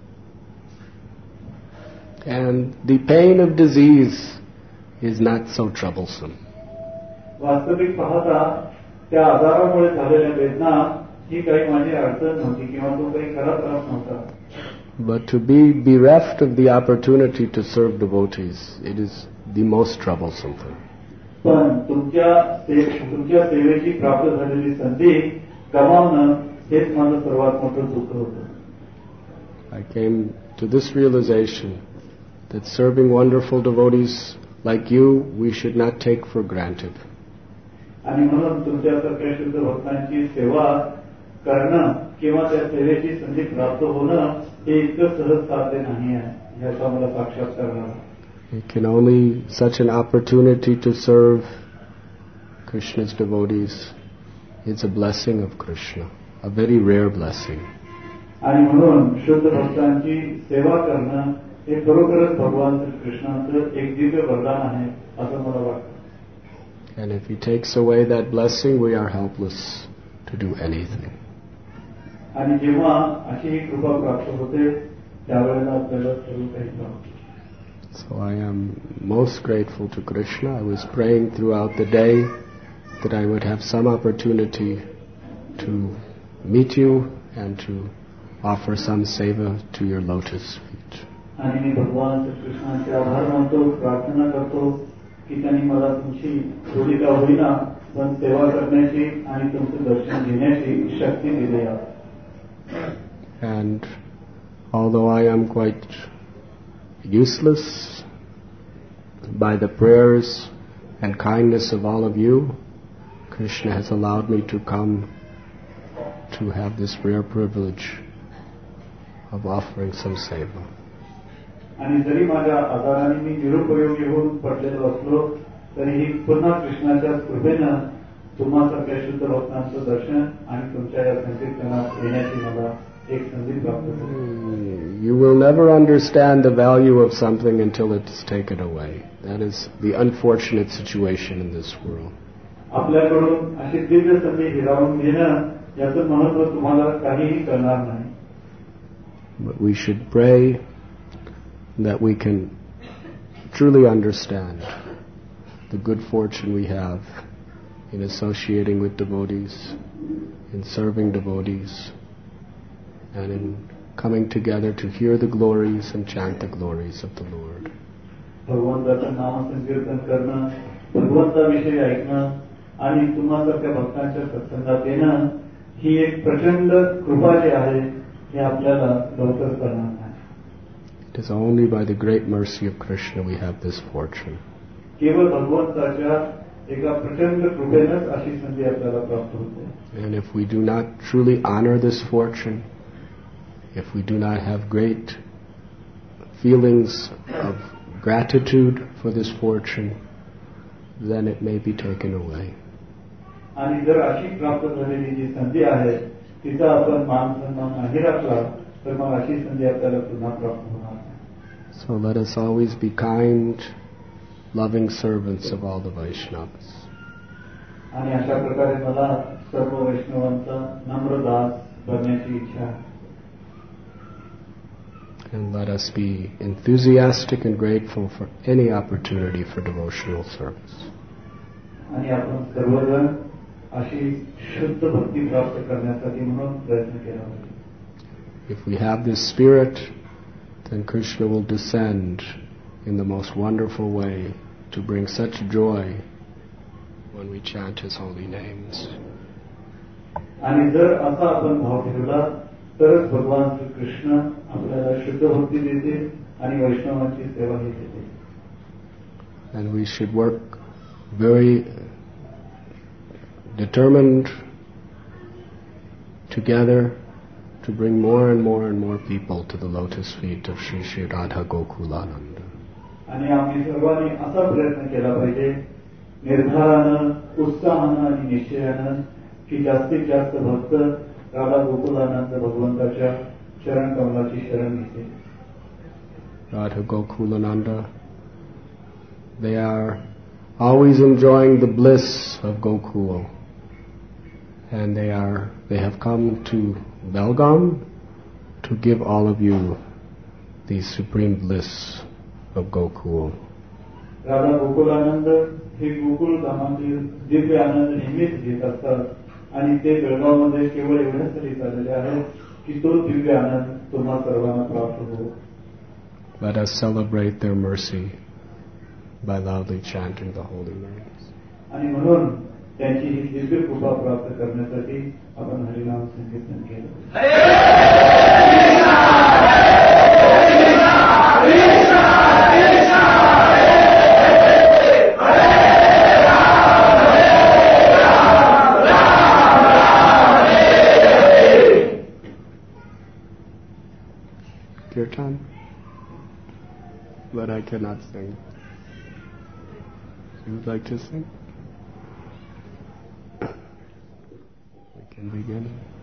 And the pain of disease is not so troublesome. वास्तविक पाहता त्या आजारामुळे झालेल्या वेदना ही काही माझी अडचण नव्हती किंवा तो काही खरा त्रास नव्हता. But to be bereft of the opportunity to serve devotees, it is the most troublesome thing. पण तुमच्या सेवेची प्राप्त झालेली संधी गमावणं हेच माझं सर्वात मोठं दुःख होतं. I came to this realization that serving wonderful devotees like you, we should not take for granted. आणि म्हणून तुमच्यासारख्या शुद्ध भक्तांची सेवा करणं किंवा त्या सेवेची संधी प्राप्त होणं हे इतकं सहज साध्य नाही आहे याचा मला साक्षात्कार झाला. It can only such an opportunity to serve Krishna's devotees is a blessing of Krishna, a very rare blessing. आणि म्हणून शुद्ध भक्तांची सेवा करणं हे खरोखरच भगवान कृष्णाचं एक दिव्य वरदान आहे असं मला वाटतं. And if he takes away that blessing, we are helpless to do anything. आणि जेव्हा अशी ही कृपा प्राप्त होते त्यावेळेला आपल्याला सर्व काही प्राप्त. So I am most grateful to Krishna. I was praying throughout the day that I would have some opportunity to meet you and to offer some seva to your lotus feet. आणि मी भगवान कृष्णाचे आभार मानतो, प्रार्थना करतो की त्यांनी मला तुमची थोडी का होईना पण सेवा करण्याची आणि तुमचं दर्शन घेण्याची शक्ती दिली आहे. And although I am quite useless, by the prayers and kindness of all of you, Krishna has allowed me to come to have this rare privilege of offering some seva. आणि जरी माझ्या आजाराने मी निरुपयोगी होऊन पडलेलो असलो तरीही पुन्हा कृष्णाच्या कृपेनं तुम्हासारख्या शुद्ध भक्तांचं दर्शन आणि तुमच्या या संकीर्तनात येण्याची मला एक संधी प्राप्त झाली. You will never understand the value of something until it is taken away. That is the unfortunate situation in this world. आपल्याकडून अशी दिव्य संधी हिरावून घेणं याचं महत्व तुम्हाला काहीही कळणार नाही. But we should pray that we can truly understand the good fortune we have in associating with devotees, in serving devotees, and in coming together to hear the glories and chant the glories of the Lord. भगवंताचं नाम संकीर्तन करणं, भगवंताविषयी ऐकणं आणि तुम्हासारख्या भक्तांच्या सत्संगात येणं ही एक प्रचंड कृपा जी आहे हे आपल्याला लवकर करणार नाही. It is only by the great mercy of Krishna we have this fortune. केवळ भगवंताच्या एका प्रचंड कृपेनंच अशी संधी आपल्याला प्राप्त होते. And if we do not truly honor this fortune, if we do not have great feelings of gratitude for this fortune, then it may be taken away. आणि जर अशी प्राप्त झालेली जी संधी आहे तिचा आपण मान सन्मान नाही राखला तर मग अशी संधी आपल्याला पुन्हा प्राप्त होणार नाही. So let us always be kind, loving servants of all the Vaishnavas. आणि अशा प्रकारे मला सर्व वैष्णवांचा नम्र दास बनण्याची इच्छा आहे. And let us be enthusiastic and grateful for any opportunity for devotional service. आणि आपण सर्वजण अशी शुद्ध भक्ती प्राप्त करण्यासाठी म्हणून प्रयत्न केला पाहिजे. If we have this spirit, then Krishna will descend in the most wonderful way to bring such joy when we chant His holy names. आणि जर असा आपण भाव ठेवला तरच भगवान श्री कृष्ण आपल्याला शुद्ध भक्ती देते आणि वैष्णवांची सेवाही देते. And we should work very determined together to bring more and more and more people to the lotus feet of Sri Sri Radha Gokulananda. आणि आम्ही सर्वांनी असा प्रयत्न केला पाहिजे निर्धारानं, उत्साहानं आणि निश्चयानं की जास्तीत जास्त भक्त राधा गोकुलानंद भगवंताच्या चरण कमलाची शरण घेतील. Radha Gokulananda, they are always enjoying the bliss of Gokul, and they have come to Belgaum to give all of you the supreme bliss of Gokul. Radha Gokulanand हे गोकुळ धामातील दिव्य आनंद नेहमीच घेत असतात आणि ते बेळगावमध्ये केवळ एवढ्यासाठी चाललेले आहेत की तो दिव्य आनंद तुम्हा सर्वांना प्राप्त हो. Let us celebrate their mercy by loudly chanting the holy names. आणि म्हणून त्यांची ही दिव्य कृपा प्राप्त करण्यासाठी आपण हरिनाम संकीर्तन केलं. Kirtan, but I cannot sing. You would like to sing? We can begin.